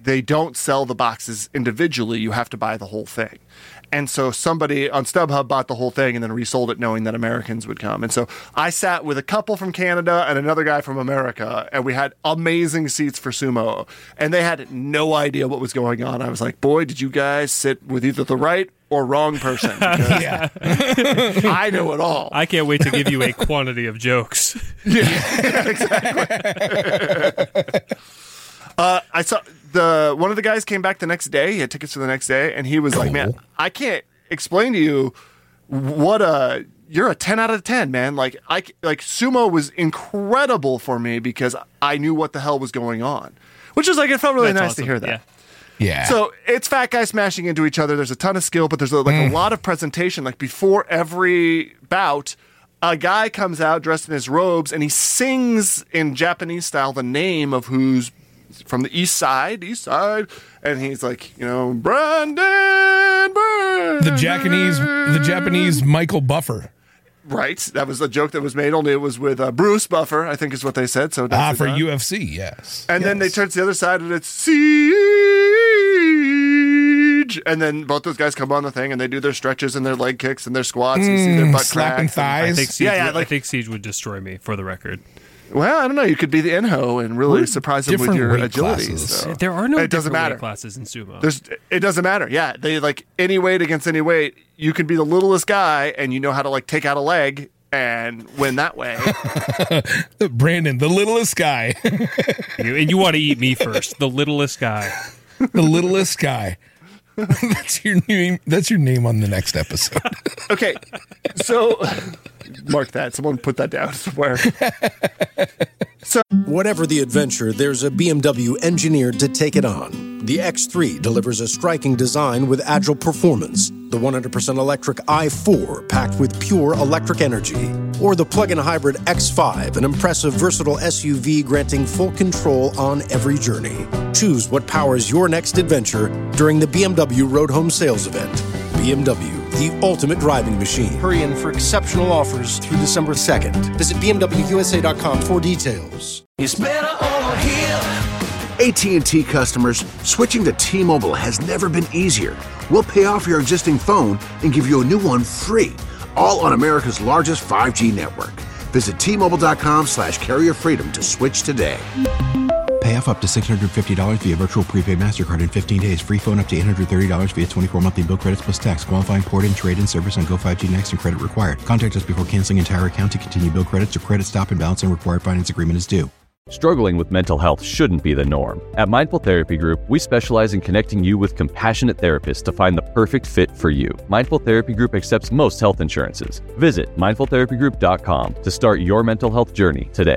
they don't sell the boxes individually. You have to buy the whole thing. And so somebody on StubHub bought the whole thing and then resold it knowing that Americans would come. And so I sat with a couple from Canada and another guy from America, and we had amazing seats for sumo. And they had no idea what was going on. I was like, boy, did you guys sit with either the right or wrong person? Yeah. I know it all. I can't wait to give you a quantity of jokes. Yeah, exactly. I saw one of the guys came back the next day. He had tickets for the next day, and he was like, "Man, I can't explain to you what you're a 10 out of 10, man. Like sumo was incredible for me because I knew what the hell was going on, which is like it felt really That's nice awesome. to hear that." Yeah. So it's fat guys smashing into each other. There's a ton of skill, but there's a lot of presentation. Like before every bout, a guy comes out dressed in his robes and he sings in Japanese style the name of who's from the east side, and he's like, Brandon. The Japanese Michael Buffer. Right, that was a joke that was made. Only it was with Bruce Buffer, I think is what they said. So for UFC, yes. And then they turn to the other side, and it's Siege. And then both those guys come on the thing, and they do their stretches and their leg kicks and their squats. And you see their butt slapping cracks. thighs. I think Siege would destroy me, for the record. Well, I don't know. You could be the Enho and really surprise them with your agility. So. There are no it doesn't different matter. weight classes in sumo. It doesn't matter. Yeah, they like any weight against any weight. You could be the littlest guy, and you know how to like take out a leg and win that way. Brandon, the littlest guy. And you want to eat me first, the littlest guy. The littlest guy. That's your name. That's your name on the next episode. Okay, so mark that. Someone put that down somewhere. So, whatever the adventure, there's a BMW engineered to take it on. The X3 delivers a striking design with agile performance. The 100% electric i4 packed with pure electric energy. Or the plug-in hybrid X5, an impressive versatile SUV granting full control on every journey. Choose what powers your next adventure during the BMW Road Home Sales Event. BMW, the ultimate driving machine. Hurry in for exceptional offers through December 2nd. Visit BMWUSA.com for details. It's better over here. AT&T customers, switching to T-Mobile has never been easier. We'll pay off your existing phone and give you a new one free, all on America's largest 5G network. Visit T-Mobile.com/carrier freedom to switch today. Pay off up to $650 via virtual prepaid MasterCard in 15 days. Free phone up to $830 via 24 monthly bill credits plus tax. Qualifying port-in, trade-in service on Go 5G Next and credit required. Contact us before canceling entire account to continue bill credits or credit stop and balance and required finance agreement is due. Struggling with mental health shouldn't be the norm. At Mindful Therapy Group, we specialize in connecting you with compassionate therapists to find the perfect fit for you. Mindful Therapy Group accepts most health insurances. Visit mindfultherapygroup.com to start your mental health journey today.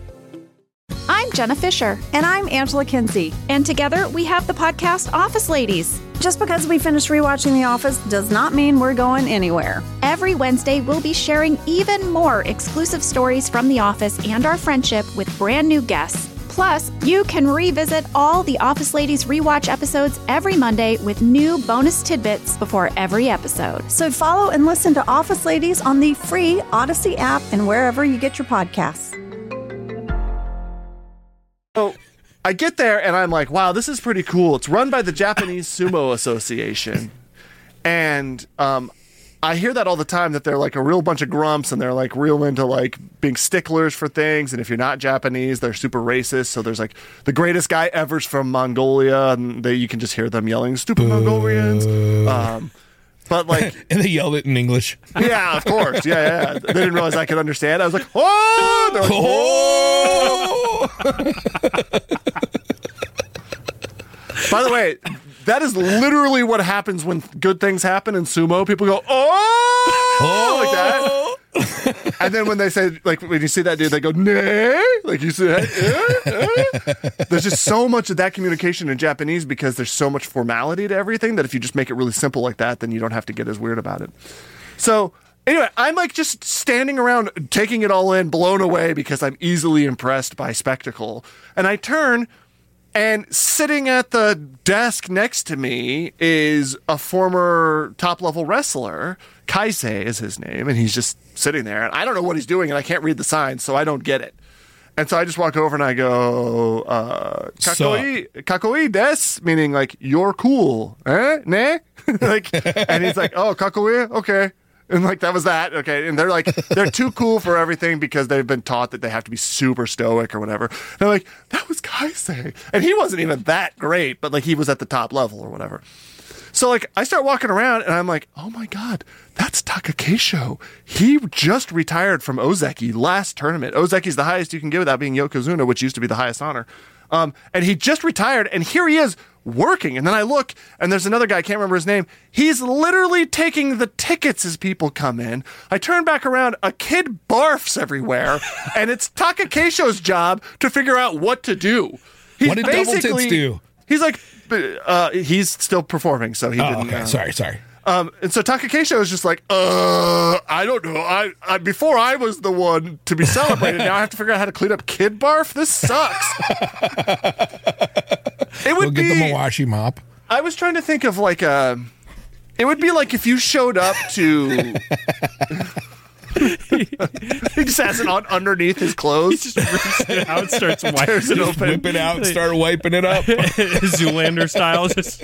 I'm Jenna Fisher. And I'm Angela Kinsey. And together we have the podcast Office Ladies. Just because we finished rewatching The Office does not mean we're going anywhere. Every Wednesday, we'll be sharing even more exclusive stories from The Office and our friendship with brand new guests. Plus, you can revisit all the Office Ladies rewatch episodes every Monday with new bonus tidbits before every episode. So follow and listen to Office Ladies on the free Odyssey app and wherever you get your podcasts. So I get there and I'm like, wow, this is pretty cool. It's run by the Japanese Sumo Association. And I hear that all the time, that they're like a real bunch of grumps and they're like real into like being sticklers for things. And if you're not Japanese, they're super racist. So there's like the greatest guy ever's from Mongolia, and you can just hear them yelling, "Stupid Mongolians." But like, and they yelled it in English. Yeah, of course. Yeah. They didn't realize I could understand. I was like, "Oh!" They're like, "Oh!" By the way, that is literally what happens when good things happen in sumo. People go, "Oh!" like that. And then when they say, like, when you see that dude, they go, "Nay," like you see that. There's just so much of that communication in Japanese because there's so much formality to everything that if you just make it really simple like that, then you don't have to get as weird about it. So anyway, I'm like just standing around taking it all in, blown away because I'm easily impressed by spectacle. And I turn, and sitting at the desk next to me is a former top-level wrestler. Kaisei is his name, and he's just sitting there. And I don't know what he's doing, and I can't read the signs, so I don't get it. And so I just walk over and I go, kakoi desu, meaning like, you're cool. Ne? Like, and he's like, oh, kakoi? Okay. And like, that was that. Okay. And they're like, they're too cool for everything because they've been taught that they have to be super stoic or whatever. And they're like, that was Kaisei. And he wasn't even that great, but like he was at the top level or whatever. So like, I start walking around and I'm like, oh my God, that's Takakeisho. He just retired from Ozeki last tournament. Ozeki's the highest you can get without being Yokozuna, which used to be the highest honor. And he just retired, and here he is working. And then I look, and there's another guy, I can't remember his name. He's literally taking the tickets as people come in. I turn back around, a kid barfs everywhere, and it's Takakeisho's job to figure out what to do. What did Double Tits do? He's like, he's still performing, so he didn't. Okay, sorry. And so Takakeisho is just like, I don't know. I before I was the one to be celebrated. Now I have to figure out how to clean up kid barf. This sucks. It would get the Mawashi mop. I was trying to think of like it would be like if you showed up to. He just has it on underneath his clothes. He just rips it out, starts wiping it open. Whip it out and start wiping it up. Zoolander style. Just.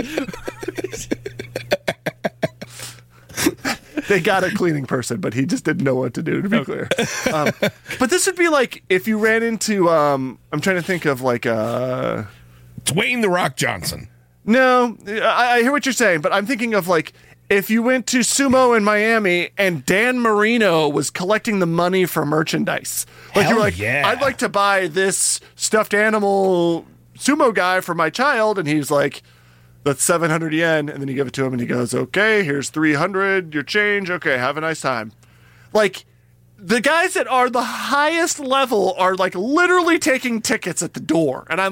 They got a cleaning person, but he just didn't know what to do, to be clear. But this would be like if you ran into, I'm trying to think of like Dwayne The Rock Johnson. No, I hear what you're saying, but I'm thinking of like if you went to Sumo in Miami and Dan Marino was collecting the money for merchandise. Like you were like, I'd like to buy this stuffed animal sumo guy for my child, and he's like, that's 700 yen, and then you give it to him, and he goes, okay, here's 300, your change, okay, have a nice time. Like, the guys that are the highest level are, like, literally taking tickets at the door, and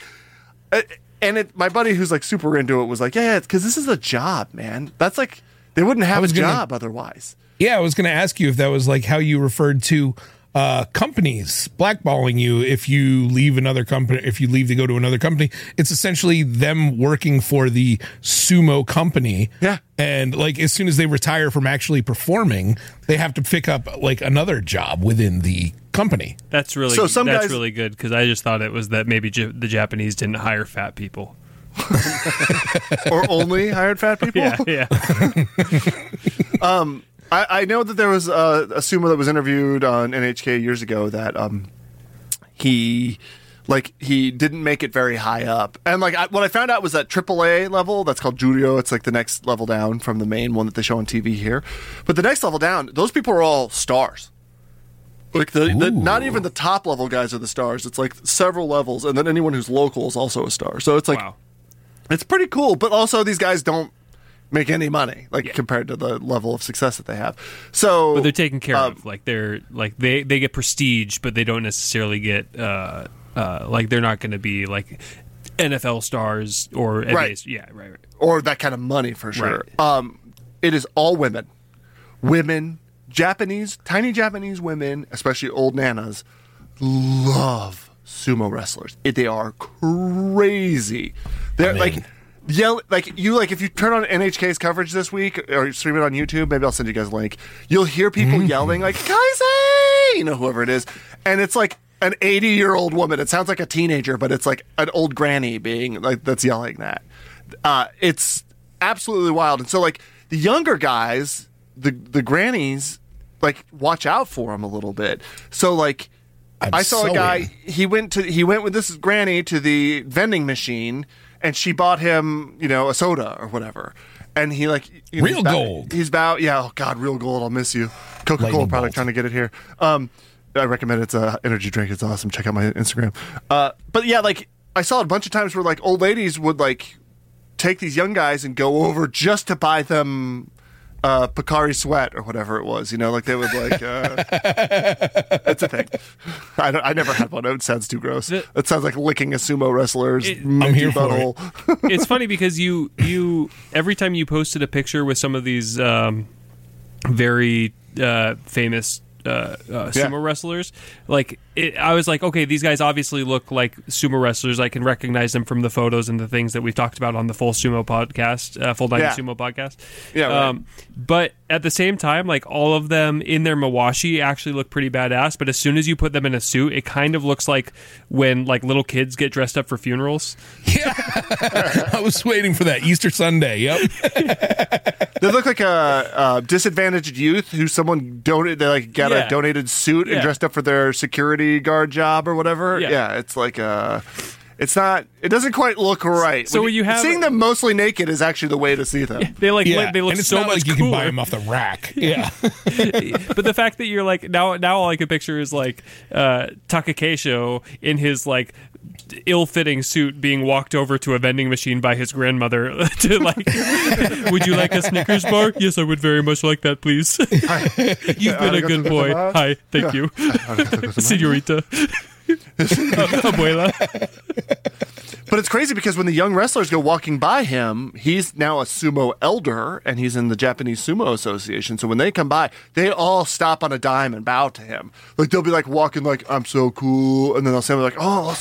my buddy who's, like, super into it was like, yeah, it's because this is a job, man. That's, like, they wouldn't have a job otherwise. Yeah, I was going to ask you if that was, like, how you referred to companies blackballing you if you leave another company, if you leave to go to another company. It's essentially them working for the sumo company. Yeah. And like as soon as they retire from actually performing, they have to pick up like another job within the company. That's really guys, really good, because I just thought it was that maybe the Japanese didn't hire fat people. Or only hired fat people? Yeah. I know that there was a sumo that was interviewed on NHK years ago that he didn't make it very high up. And like what I found out was that AAA level, that's called Juryo, it's like the next level down from the main one that they show on TV here. But the next level down, those people are all stars. Like the not even the top level guys are the stars. It's like several levels, and then anyone who's local is also a star. So it's like, wow. It's pretty cool. But also these guys don't make any money, compared to the level of success that they have. So, but they're taken care of. Like they're like they get prestige, but they don't necessarily get like they're not going to be like NFL stars or NBA. Right. Yeah, right. Or that kind of money for sure. Right. It is all women, tiny Japanese women, especially old nanas, love sumo wrestlers. They are crazy. They're like. Yell if you turn on NHK's coverage this week or stream it on YouTube, maybe I'll send you guys a link. You'll hear people yelling like Kaisei, whoever it is, and it's like an 80-year-old woman. It sounds like a teenager, but it's like an old granny being like that's yelling that. It's absolutely wild. And so like the younger guys, the grannies, like watch out for them a little bit. So like I saw a guy. He went with this granny to the vending machine. And she bought him, a soda or whatever. And he Real Gold. He's about, oh God, Real Gold. I'll miss you. Coca-Cola product, trying to get it here. I recommend it. It's an energy drink. It's awesome. Check out my Instagram. But yeah, like I saw it a bunch of times where like old ladies would like take these young guys and go over just to buy them Pocari Sweat or whatever it was, like they would like it's a thing. I never had one. It sounds too gross. It sounds like licking a sumo wrestler's butthole. It's funny because you every time you posted a picture with some of these very famous sumo wrestlers. Like, I was like, okay, these guys obviously look like sumo wrestlers. I can recognize them from the photos and the things that we've talked about on the Full Sumo podcast, Full Diving Sumo podcast. Yeah, right. But at the same time, like, all of them in their mawashi actually look pretty badass. But as soon as you put them in a suit, it kind of looks like when like little kids get dressed up for funerals. Yeah, I was waiting for that Easter Sunday. Yep. They look like a disadvantaged youth who someone donated. They like got a donated suit and dressed up for their security guard job or whatever. Yeah, it's like it's not. It doesn't quite look right. So when you have seeing them mostly naked is actually the way to see them. They look and it's so not much like you cooler. can buy them off the rack. Yeah. But the fact that you're like now all I can picture is like Takakeisho in his like ill-fitting suit being walked over to a vending machine by his grandmother to like, would you like a Snickers bar? Yes, I would very much like that, please. You've been a good boy. Hi, thank you. Señorita. Abuela. But it's crazy because when the young wrestlers go walking by him, he's now a sumo elder and he's in the Japanese Sumo Association. So when they come by, they all stop on a dime and bow to him. Like they'll be like walking like, I'm so cool. And then they'll say like,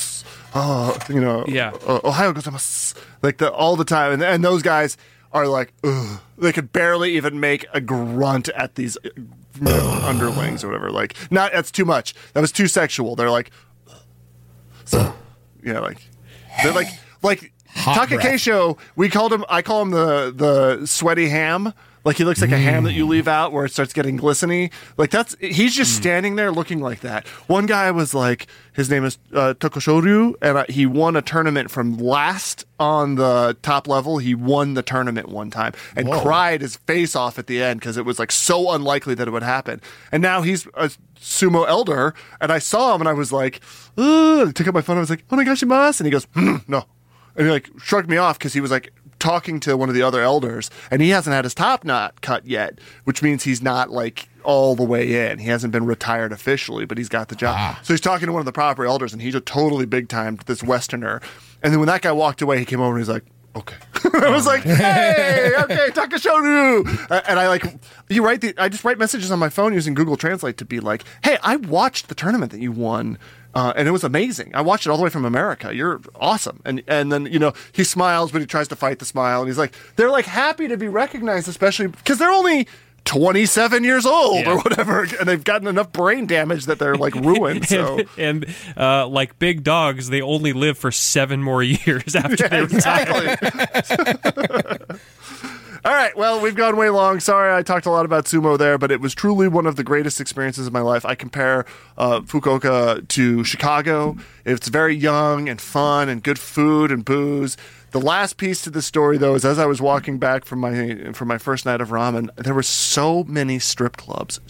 Ohayou gozaimasu. Like all the time. And those guys are like, ugh. They could barely even make a grunt at these underlings or whatever. Like, that's too much. That was too sexual. They're like, they're like Takakeisho. I call him the sweaty ham. Like he looks like a ham that you leave out where it starts getting glistening. Like he's just standing there looking like that. One guy was like, his name is Tokushoryu, and he won a tournament from last on the top level. He won the tournament one time and cried his face off at the end because it was like so unlikely that it would happen. And now he's a sumo elder, and I saw him and I was like, I took out my phone. I was like, onegaishimasu, and he goes, no. And he like shrugged me off because he was like talking to one of the other elders, and he hasn't had his top knot cut yet, which means he's not like all the way in. He hasn't been retired officially, but he's got the job. So he's talking to one of the proper elders, and he's a totally big time this Westerner. And then when that guy walked away, he came over and he's like, okay. I was like, hey, okay, Takashonu. And I just write messages on my phone using Google Translate to be like, hey, I watched the tournament that you won. And it was amazing. I watched it all the way from America. You're awesome. And then, he smiles, but he tries to fight the smile. And he's like, they're like happy to be recognized, especially because they're only 27 years old or whatever. And they've gotten enough brain damage that they're like ruined. So and like big dogs, they only live for 7 more years after they retire. Exactly. All right, well, we've gone way long. Sorry, I talked a lot about sumo there, but it was truly one of the greatest experiences of my life. I compare Fukuoka to Chicago. It's very young and fun and good food and booze. The last piece to the story, though, is as I was walking back from my first night of ramen, there were so many strip clubs.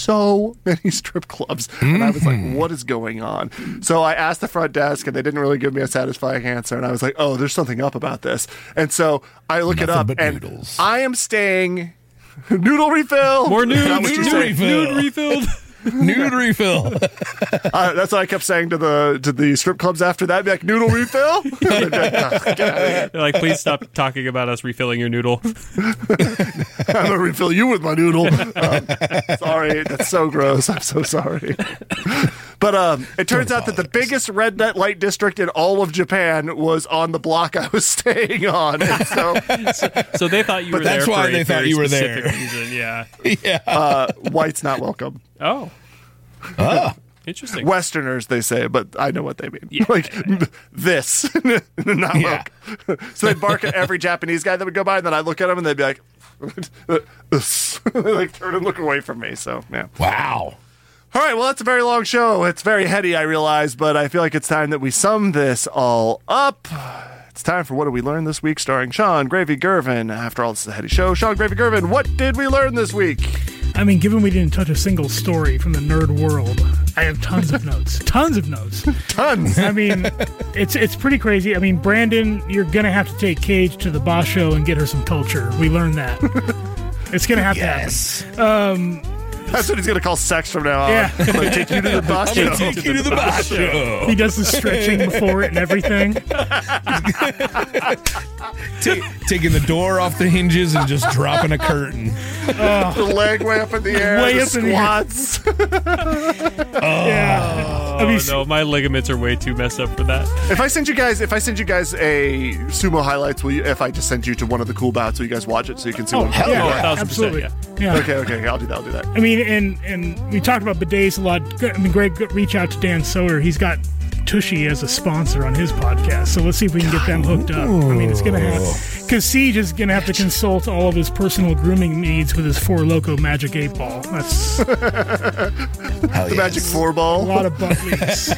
And I was like, what is going on? So I asked the front desk, and they didn't really give me a satisfying answer. And I was like, oh, there's something up about this. And so I look it up, and noodles. I am staying... Noodle refill? More nude refilled. Nude refill. That's what I kept saying to the strip clubs after that. Be like, noodle refill? They're like, please stop talking about us refilling your noodle. I'm going to refill you with my noodle. Sorry, that's so gross. I'm so sorry. But it turns out that the biggest red light district in all of Japan was on the block I was staying on. And so they thought you were there. That's why they thought you were there. Reason. Yeah. White's not welcome. Oh. Interesting. Westerners, they say, but I know what they mean. Yeah, this. Not welcome. So they'd bark at every Japanese guy that would go by, and then I'd look at him, and they'd be like, they like turn and look away from me. So, yeah. Wow. All right, well, that's a very long show. It's very heady, I realize, but I feel like it's time that we sum this all up. It's time for What Did We Learn This Week, starring Sean Gravy Gervin. After all, this is a heady show. Sean Gravy Gervin, what did we learn this week? I mean, given we didn't touch a single story from the nerd world, I have tons of notes. Tons. I mean, it's pretty crazy. I mean, Brandon, you're going to have to take Cage to the Boss Show and get her some culture. We learned that. It's going to have to happen. That's what he's going to call sex from now on. Yeah. I'm going to take you to the bus show. Take you to the bus show. He does the stretching before it and everything. Taking the door off the hinges and just dropping a curtain. The leg way up in the air. Way the up in the air. squats. Yeah. Oh, no, my ligaments are way too messed up for that. If I send you guys a sumo highlights, will you? If I just send you to one of the cool bouts, will you guys watch it so you can see? Oh, what I'm hell talking yeah. about? 1,000%, Absolutely. yeah. Yeah. Okay, I'll do that. I mean, and we talked about bidets a lot. I mean, Greg, reach out to Dan Soder. He's got Tushy as a sponsor on his podcast, so let's see if we can get them hooked up. I mean, it's gonna have because Siege is gonna have to consult all of his personal grooming needs with his Four Loko Magic 8 Ball. That's the Magic 4 Ball. A lot of butt leaks.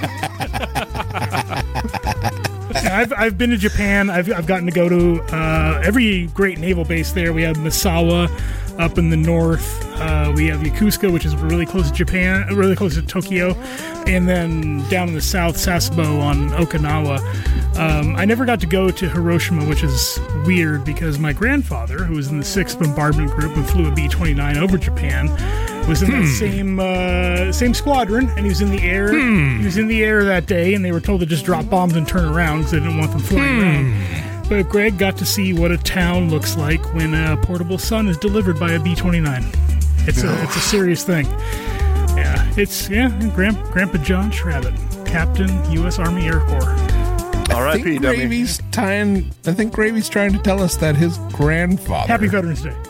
I've been to Japan. I've gotten to go to every great naval base there. We have Misawa up in the north. We have Yokosuka, which is really close to Japan, really close to Tokyo, and then down in the south, Sasebo on Okinawa. I never got to go to Hiroshima, which is weird because my grandfather, who was in the 6th Bombardment Group and flew a B-29 over Japan, was in that same squadron, and he was in the air. He was in the air that day, and they were told to just drop bombs and turn around because they didn't want them flying around. But Greg got to see what a town looks like when a portable sun is delivered by a B-29. It's a serious thing. Yeah, Grandpa John Shrabbit, Captain, U.S. Army Air Corps. R.I.P. I think Gravy's trying to tell us that his grandfather. Happy Veterans Day.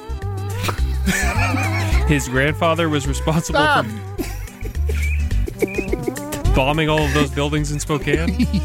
His grandfather was responsible for bombing all of those buildings in Spokane.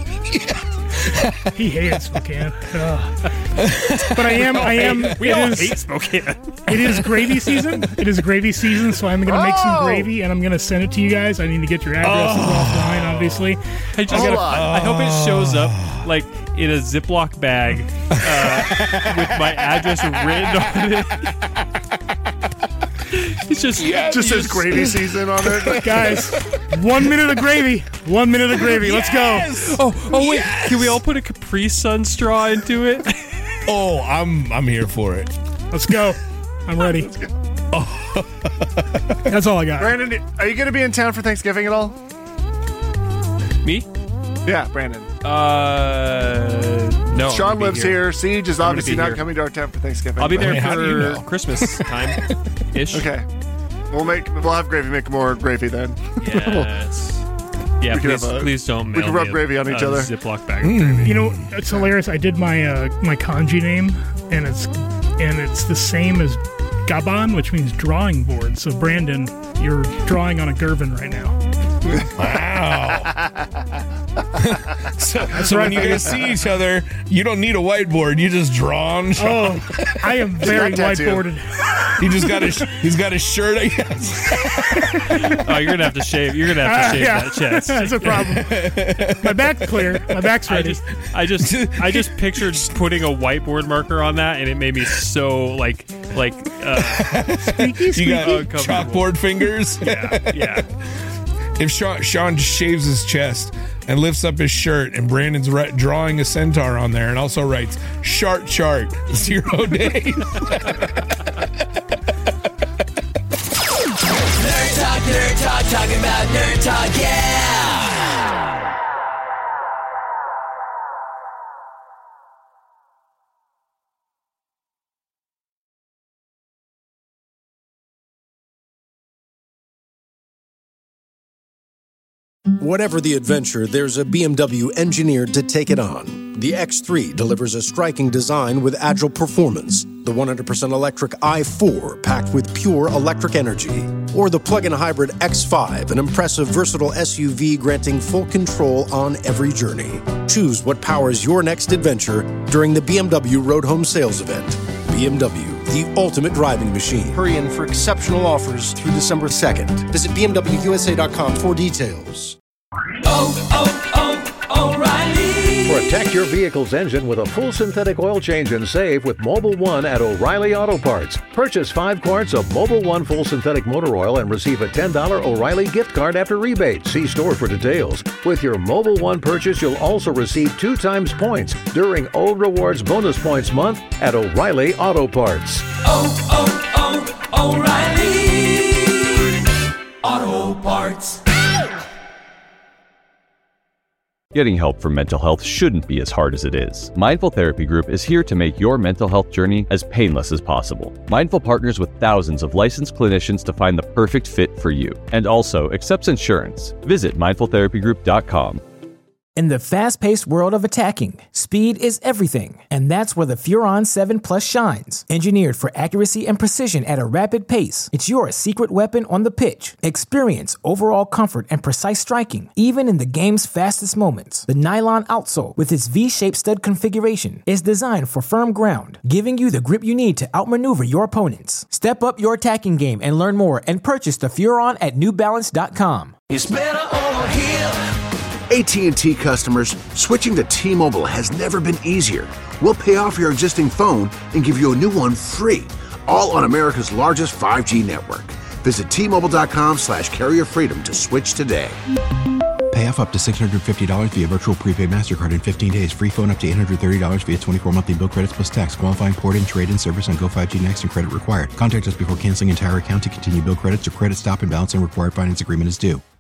He hates Spokane. But I am. We all hate Spokane. It is gravy season. So I'm going to make some gravy and I'm going to send it to you guys. I need to get your addresses offline, obviously. I hope it shows up like in a Ziploc bag with my address written on it. It's just says gravy season on it. Guys, 1 minute of gravy. 1 minute of gravy. Let's go. Oh wait. Can we all put a Capri Sun straw into it? Oh, I'm here for it. Let's go. I'm ready. That's all I got. Brandon, are you going to be in town for Thanksgiving at all? Me? Yeah, Brandon. No. Sean lives here. Siege is obviously not here. coming to our town for Thanksgiving. I'll be there for Christmas time ish. Okay. We'll have gravy. Make more gravy then. Yes. Yeah, please don't mail we can rub me gravy on each other. Ziploc bag of gravy. You know, it's hilarious. I did my my kanji name, and it's the same as Gaban, which means drawing board. So Brandon, you're drawing on a Gervin right now. Wow. so when you guys see each other, you don't need a whiteboard. You just draw on. Oh, I am very whiteboarded. He's got his shirt. Oh, you're gonna have to shave. You're gonna have to shave that chest. That's a problem. My back's clear. My back's ready. I just pictured putting a whiteboard marker on that, and it made me so like squeaky. You got chalkboard fingers. Yeah. If Sean shaves his chest and lifts up his shirt, and Brandon's drawing a centaur on there, and also writes chart 0 days. Nerd Talk, talking about Nerd Talk, yeah! Whatever the adventure, there's a BMW engineered to take it on. The X3 delivers a striking design with agile performance. The 100% electric i4 packed with pure electric energy. Or the plug-in hybrid X5, an impressive versatile SUV granting full control on every journey. Choose what powers your next adventure during the BMW Road Home Sales Event. BMW, the ultimate driving machine. Hurry in for exceptional offers through December 2nd. Visit BMWUSA.com for details. O'Reilly. Protect your vehicle's engine with a full synthetic oil change and save with Mobil 1 at O'Reilly Auto Parts. Purchase 5 quarts of Mobil 1 full synthetic motor oil and receive a $10 O'Reilly gift card after rebate. See store for details. With your Mobil 1 purchase, you'll also receive 2 times points during O Rewards Bonus Points Month at O'Reilly Auto Parts. O'Reilly. Auto Parts. Getting help for mental health shouldn't be as hard as it is. Mindful Therapy Group is here to make your mental health journey as painless as possible. Mindful partners with thousands of licensed clinicians to find the perfect fit for you, and also accepts insurance. Visit mindfultherapygroup.com. In the fast-paced world of attacking, speed is everything, and that's where the Furon 7 Plus shines. Engineered for accuracy and precision at a rapid pace, it's your secret weapon on the pitch. Experience overall comfort and precise striking, even in the game's fastest moments. The nylon outsole, with its V-shaped stud configuration, is designed for firm ground, giving you the grip you need to outmaneuver your opponents. Step up your attacking game and learn more and purchase the Furon at NewBalance.com. It's better over here. AT&T customers, switching to T-Mobile has never been easier. We'll pay off your existing phone and give you a new one free, all on America's largest 5G network. Visit T-Mobile.com/carrier freedom to switch today. Pay off up to $650 via virtual prepaid MasterCard in 15 days. Free phone up to $830 via 24 monthly bill credits plus tax. Qualifying port-in, trade-in service on Go5G Next and credit required. Contact us before canceling entire account to continue bill credits or credit stop and balance and required finance agreement is due.